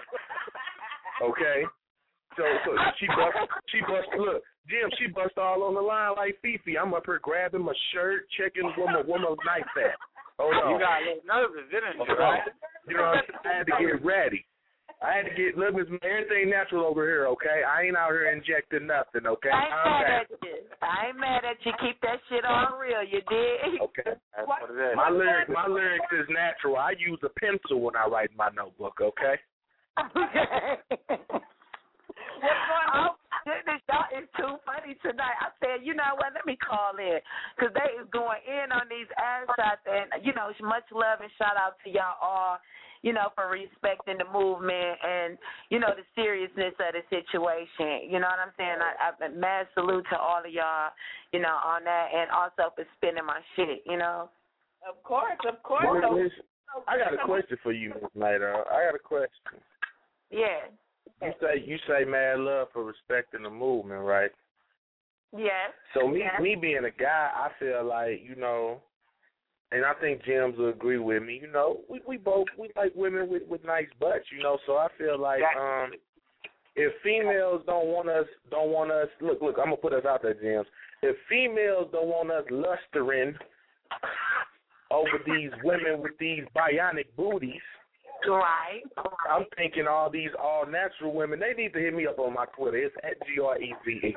S16: Okay. So she bust. Look, Jim, she bust all on the line like Fifi. I'm up here grabbing my shirt, checking where my knife at. Hold on.
S5: You got a little nervous, didn't you? Right?
S16: You know, I had to get ready. Look, everything natural over here, okay? I ain't out here injecting nothing, okay?
S9: I ain't mad at you. Keep that shit on real, you dig?
S16: Okay.
S5: That's what it is.
S16: My lyrics is natural. I use a pencil when I write my notebook, okay?
S1: What's going on?
S9: goodness, y'all is too funny tonight. I said, you know what, let me call in. Because they is going in on these ass shots. And, you know, much love and shout out to y'all all, you know, for respecting the movement and, you know, the seriousness of the situation. You know what I'm saying? I mad salute to all of y'all, you know, on that. And also for spinning my shit, you know.
S1: Of course.
S16: I got a question for you, Ms. Nader. I got a question.
S9: Yeah.
S16: You say mad love for respecting the movement, right?
S9: Yes.
S16: So me being a guy, I feel like, you know, and I think James will agree with me, you know, we like women with nice butts, you know, so I feel like if females don't want us look, I'm gonna put us out there, James. If females don't want us lustering over these women with these bionic booties,
S9: right?
S16: I'm thinking all these all natural women, they need to hit me up on my Twitter. It's at GREZE.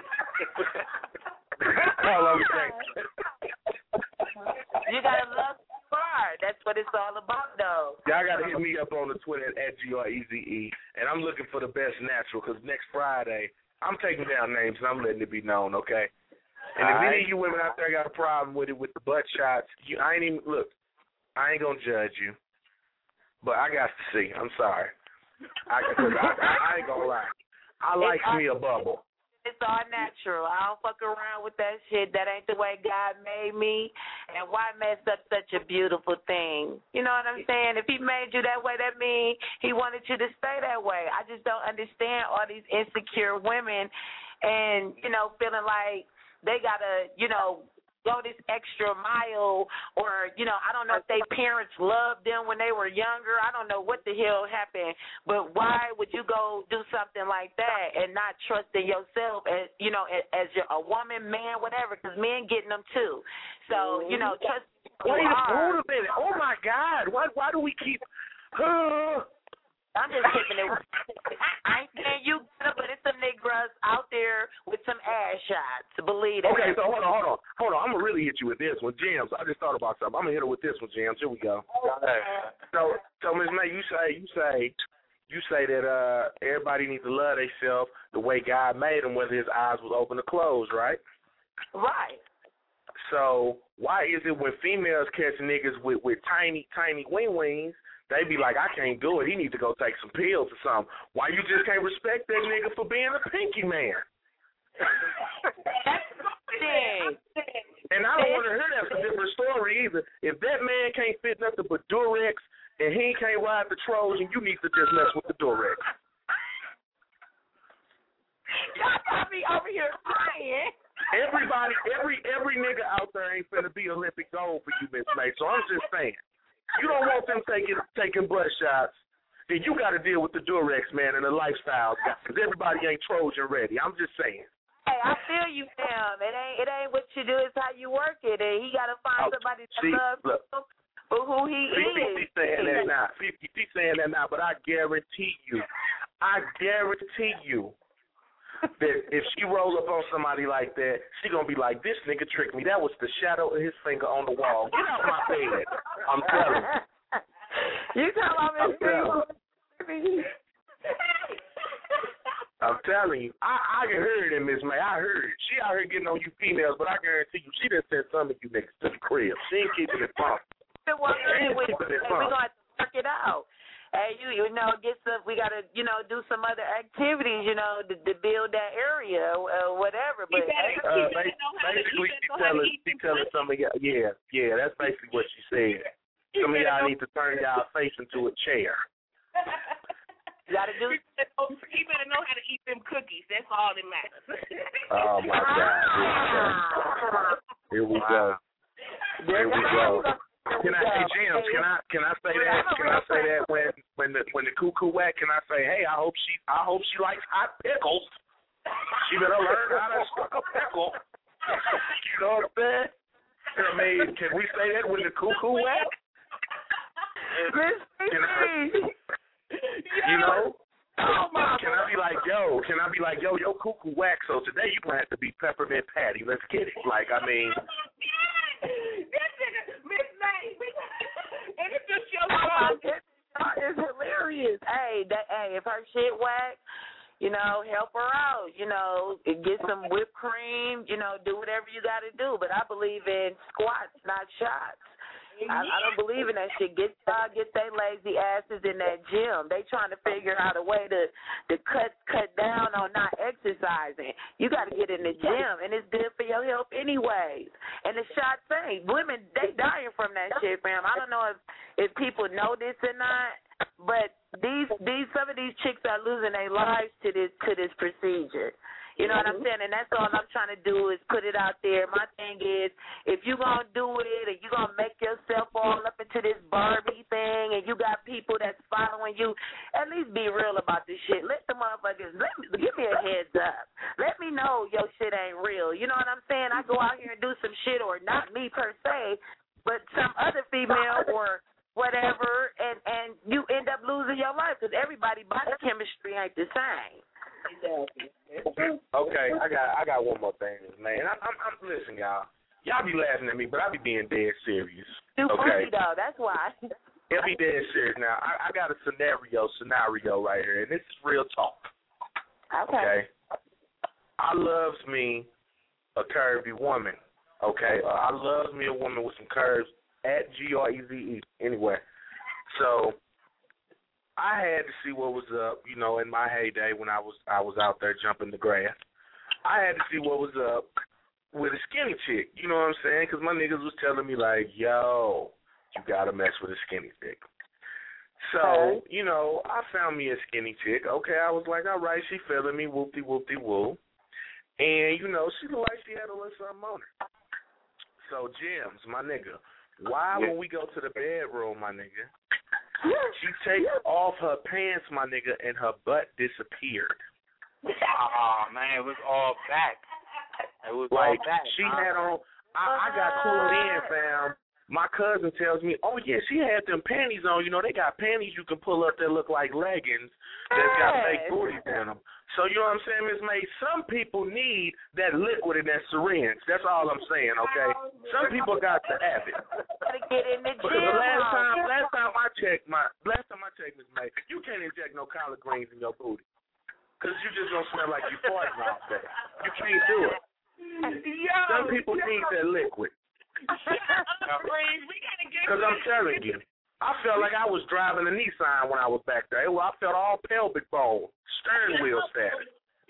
S16: All I'm saying.
S9: You gotta love hard. That's what it's all about, though.
S16: Y'all gotta hit me up on the Twitter at GREZE, and I'm looking for the best natural because next Friday I'm taking down names and I'm letting it be known, okay? And if any of you women out there got a problem with it with the butt shots, I ain't gonna judge you, but I got to see. I'm sorry. I ain't gonna lie. I like me a bubble.
S9: It's all natural. I don't fuck around with that shit. That ain't the way God made me. And why mess up such a beautiful thing? You know what I'm saying? If he made you that way, that means he wanted you to stay that way. I just don't understand all these insecure women and, you know, feeling like they got to, you know, go this extra mile or, you know, I don't know if their parents loved them when they were younger. I don't know what the hell happened. But why would you go do something like that and not trust in yourself as, you know, as a woman, man, whatever, because men getting them too. So, you know, trust.
S16: Wait a minute. Oh, my God. Why do we keep...
S9: I'm just keeping it. I ain't saying you good, but it's some niggas out there with some ass shots. Believe it.
S16: Okay, so hold on. I'm gonna really hit you with this one, James. I just thought about something. I'm gonna hit her with this one, James. Here we go. So Ms. May, you say that everybody needs to love themselves the way God made them, whether his eyes was open or closed, right?
S9: Right.
S16: So why is it when females catch niggas with tiny wings, they be like, I can't do it. He needs to go take some pills or something. Why you just can't respect that nigga for being a pinky man? And I don't want to hear that's a different story either. If that man can't fit nothing but Durex and he can't ride the Trojan, you need to just mess with the Durex.
S9: Y'all got me over here crying.
S16: Everybody, every nigga out there ain't finna be Olympic gold for you, Miss May. So I'm just saying. You don't want them taking butt shots, then you got to deal with the Durex, man, and the lifestyle, because everybody ain't Trojan ready. I'm just saying.
S9: Hey, I feel you, Sam. It ain't what you do, it's how you work it. And he got to find somebody that loves him for who he is.
S16: She's saying that now. She's saying that now, but I guarantee you that if she rolls up on somebody like that, she going to be like, this nigga tricked me. That was the shadow of his finger on the wall. Get out my bed. I'm telling you.
S9: You tell me.
S16: I'm telling you. I can hear it in Miss May. I heard it. She out here getting on you females, but I guarantee you she done sent some of you niggas to the crib. She ain't keeping it pumped.
S9: We're going to have to work it out. Hey, you know, we got to, you know, do some other activities, you know, to build that area or whatever. But
S16: basically, she telling some of y'all, yeah, that's basically what she said. Some of y'all need to turn y'all face into a chair.
S9: You got to do.
S1: You better know how to eat them cookies. That's all that matters.
S16: Oh my God! Here we go. Can I say that? Can I say that when the cuckoo whack? Can I say, hey, I hope she likes hot pickles. She better learn how to suck a pickle. You know what I'm saying? I mean, can we say that when the cuckoo whack? You know? Can I be like, yo, yo, cuckoo whack, so today you're going to have to be peppermint patty. Let's get it. Like, I mean.
S1: This nigga, Miss May, and it's just your song.
S9: It's hilarious. Hey, if her shit whack, You know, help her out. You know, get some whipped cream. You know, do whatever you got to do. But I believe in squats, not shots. I don't believe in that shit. Get their lazy asses in that gym. They trying to figure out a way to cut down on not exercising. You got to get in the gym, and it's good for your health anyways. And the shot thing, women, they dying from that shit, fam. I don't know if people know this or not, but some of these chicks are losing their lives to this procedure. You know what I'm saying? And that's all I'm trying to do is put it out there. My thing is, if you're going to do it and you're going to make yourself all up into this Barbie thing and you got people that's following you, at least be real about this shit. Let the motherfuckers, give me a heads up. Let me know your shit ain't real. You know what I'm saying? I go out here and do some shit, or not me per se, but some other female or whatever, and you end up losing your life because everybody's body chemistry ain't the same.
S1: Exactly.
S16: Okay, I got one more thing, man. I'm listen, y'all. Y'all be laughing at me, but I be being dead serious.
S9: Too
S16: okay,
S9: funny though. That's why.
S16: I'll be dead serious now. I got a scenario right here, and this is real talk. Okay. I loves me a curvy woman. Okay, I loves me a woman with some curves at GREZE. Anyway, so I had to see what was up, you know, in my heyday when I was out there jumping the grass. I had to see what was up with a skinny chick, you know what I'm saying? Because my niggas was telling me, like, yo, you got to mess with a skinny chick. So, you know, I found me a skinny chick. Okay, I was like, all right, she feeling me, whoop-de-whoop-de-woo. And, you know, she looked like she had a little something on her. So, James, my nigga, why when we go to the bedroom, my nigga, she takes off her pants, my nigga, and her butt disappeared.
S5: Oh, man, it was all back. It was
S16: like,
S5: all back.
S16: She had on, I got pulled in, fam. My cousin tells me, oh, yeah, she had them panties on. You know, they got panties you can pull up that look like leggings that's got fake booties in them. So, you know what I'm saying, Ms. May? Some people need that liquid in that syringe. That's all I'm saying, okay? Some people got to have it.
S9: Get in the gym.
S16: Last time I checked, Ms. May, you can't inject no collard greens in your booty because you just don't smell like you farting all day. You can't do it. Some people need that liquid. Because I'm telling you, I felt like I was driving a Nissan when I was back there. I felt all pelvic bone, steering wheel status.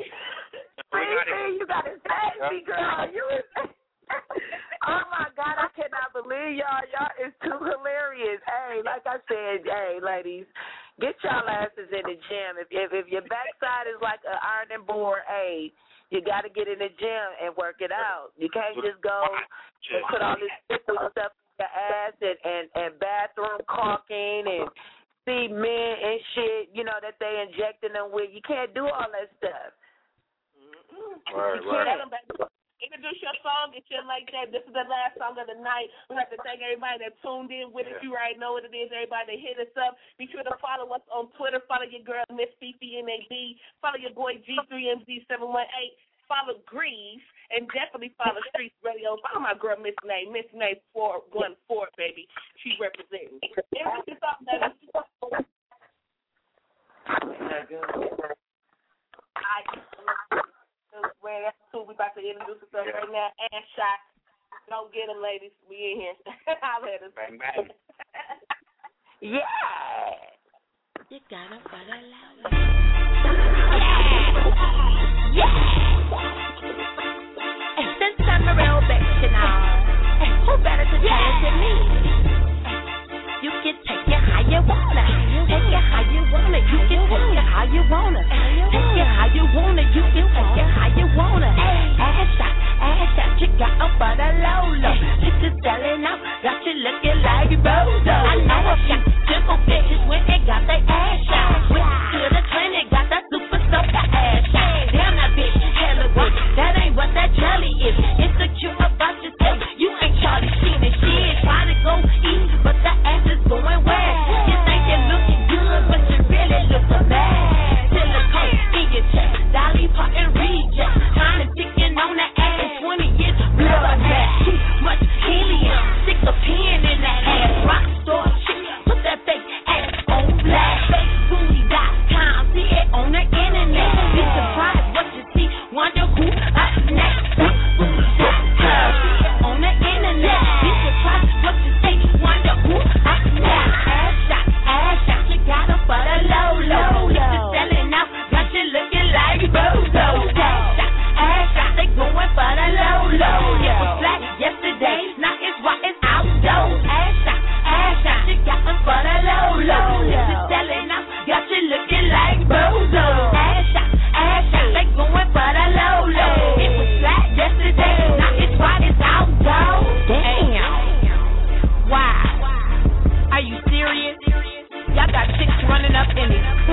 S9: You got to save me, girl. Oh, my God, I cannot believe y'all. Y'all is too hilarious. Hey, like I said, hey, ladies, get y'all asses in the gym. If your backside is like an ironing board, hey, you got to get in the gym and work it out. You can't just go and put all this stuff in your ass and bathroom caulking and cement and shit, you know, that they injecting them with. You can't do all that stuff.
S5: Right.
S1: Introduce your song, get you like that. This is the last song of the night. We'd like to thank everybody that tuned in with us. You already know what it is. Everybody that hit us up. Be sure to follow us on Twitter. Follow your girl, Miss Fifi NAB. Follow your boy, G3MZ718. Follow Grease. And definitely follow Streets Radio. Follow my girl, Miss Nay. Miss Nay 414, baby. She's representing. Introduce yourself, baby. That's who we about to introduce ourselves right now. And Shot. Don't get them, ladies. We in here. I'll let us.
S5: Bang, bang.
S9: Yeah.
S21: You gotta follow loud. Yeah. And since I'm a real bitch, you know, who better to tell it than me? You can take it how you wanna. Take it how you wanna. You can take it how you wanna. Take it how you wanna. You can take it how you wanna. Ass shot, you got up for the Lola. She just selling out, got you looking like Bozo. I know a few simple bitches when they got their ass shot.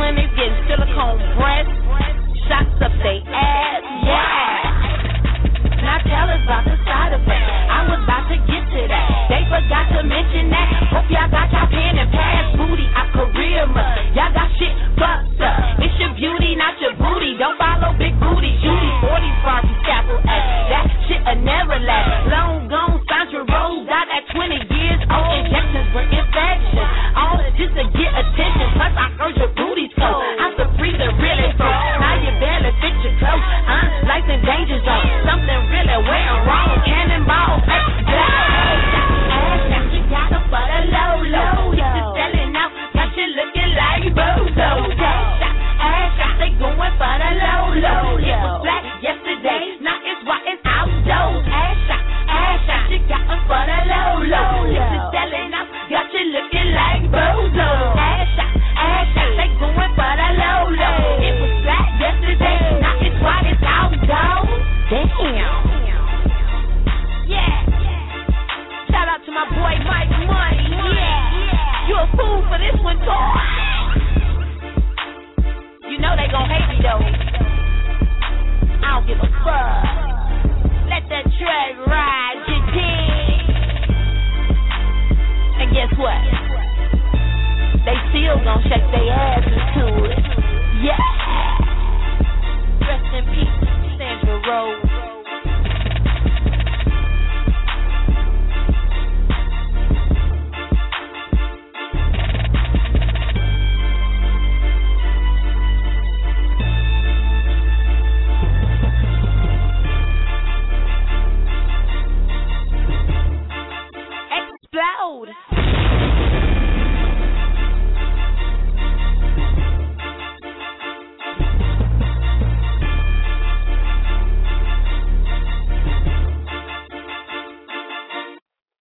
S21: honeys getting silicone breasts, shots up they ass, yeah. Now tell us about the side effects. I was about to get to that. They forgot to mention that. Hope y'all got y'all pen and pass booty. I career mode. Y'all got shit fucked up. It's your beauty, not your booty. Don't follow big booty. Judy 40 Barbie scalpel ass. That shit'll never last. Long gone, Sandra Rose got that 20 years old. Injections for infection. All just to get attention. Plus I heard your booty's cold. I'm the freezer really froze. Now you barely fit your clothes. Life's in danger zone. Something really went wrong. Cannonball, hey, ass now you got her for the low, low. Get you selling out, got you looking like bozo. Ass shot, they going for the low, low. It was black yesterday, now it's white, it's outdoors. Ass shot, you got her for the low, low. Get you selling out, got you looking like bozo. Ass shot, they going for the low, low. It was black yesterday, now it's white, it's outdoors. Damn. Yeah. Shout out to my boy Mike Money. Yeah. You a fool for this one, too. You know they gon' hate me, though. I don't give a fuck. Let that track ride, you dig? And guess what? They still gon' shake their asses to it. Yeah. Rest in peace, Sandra Rose.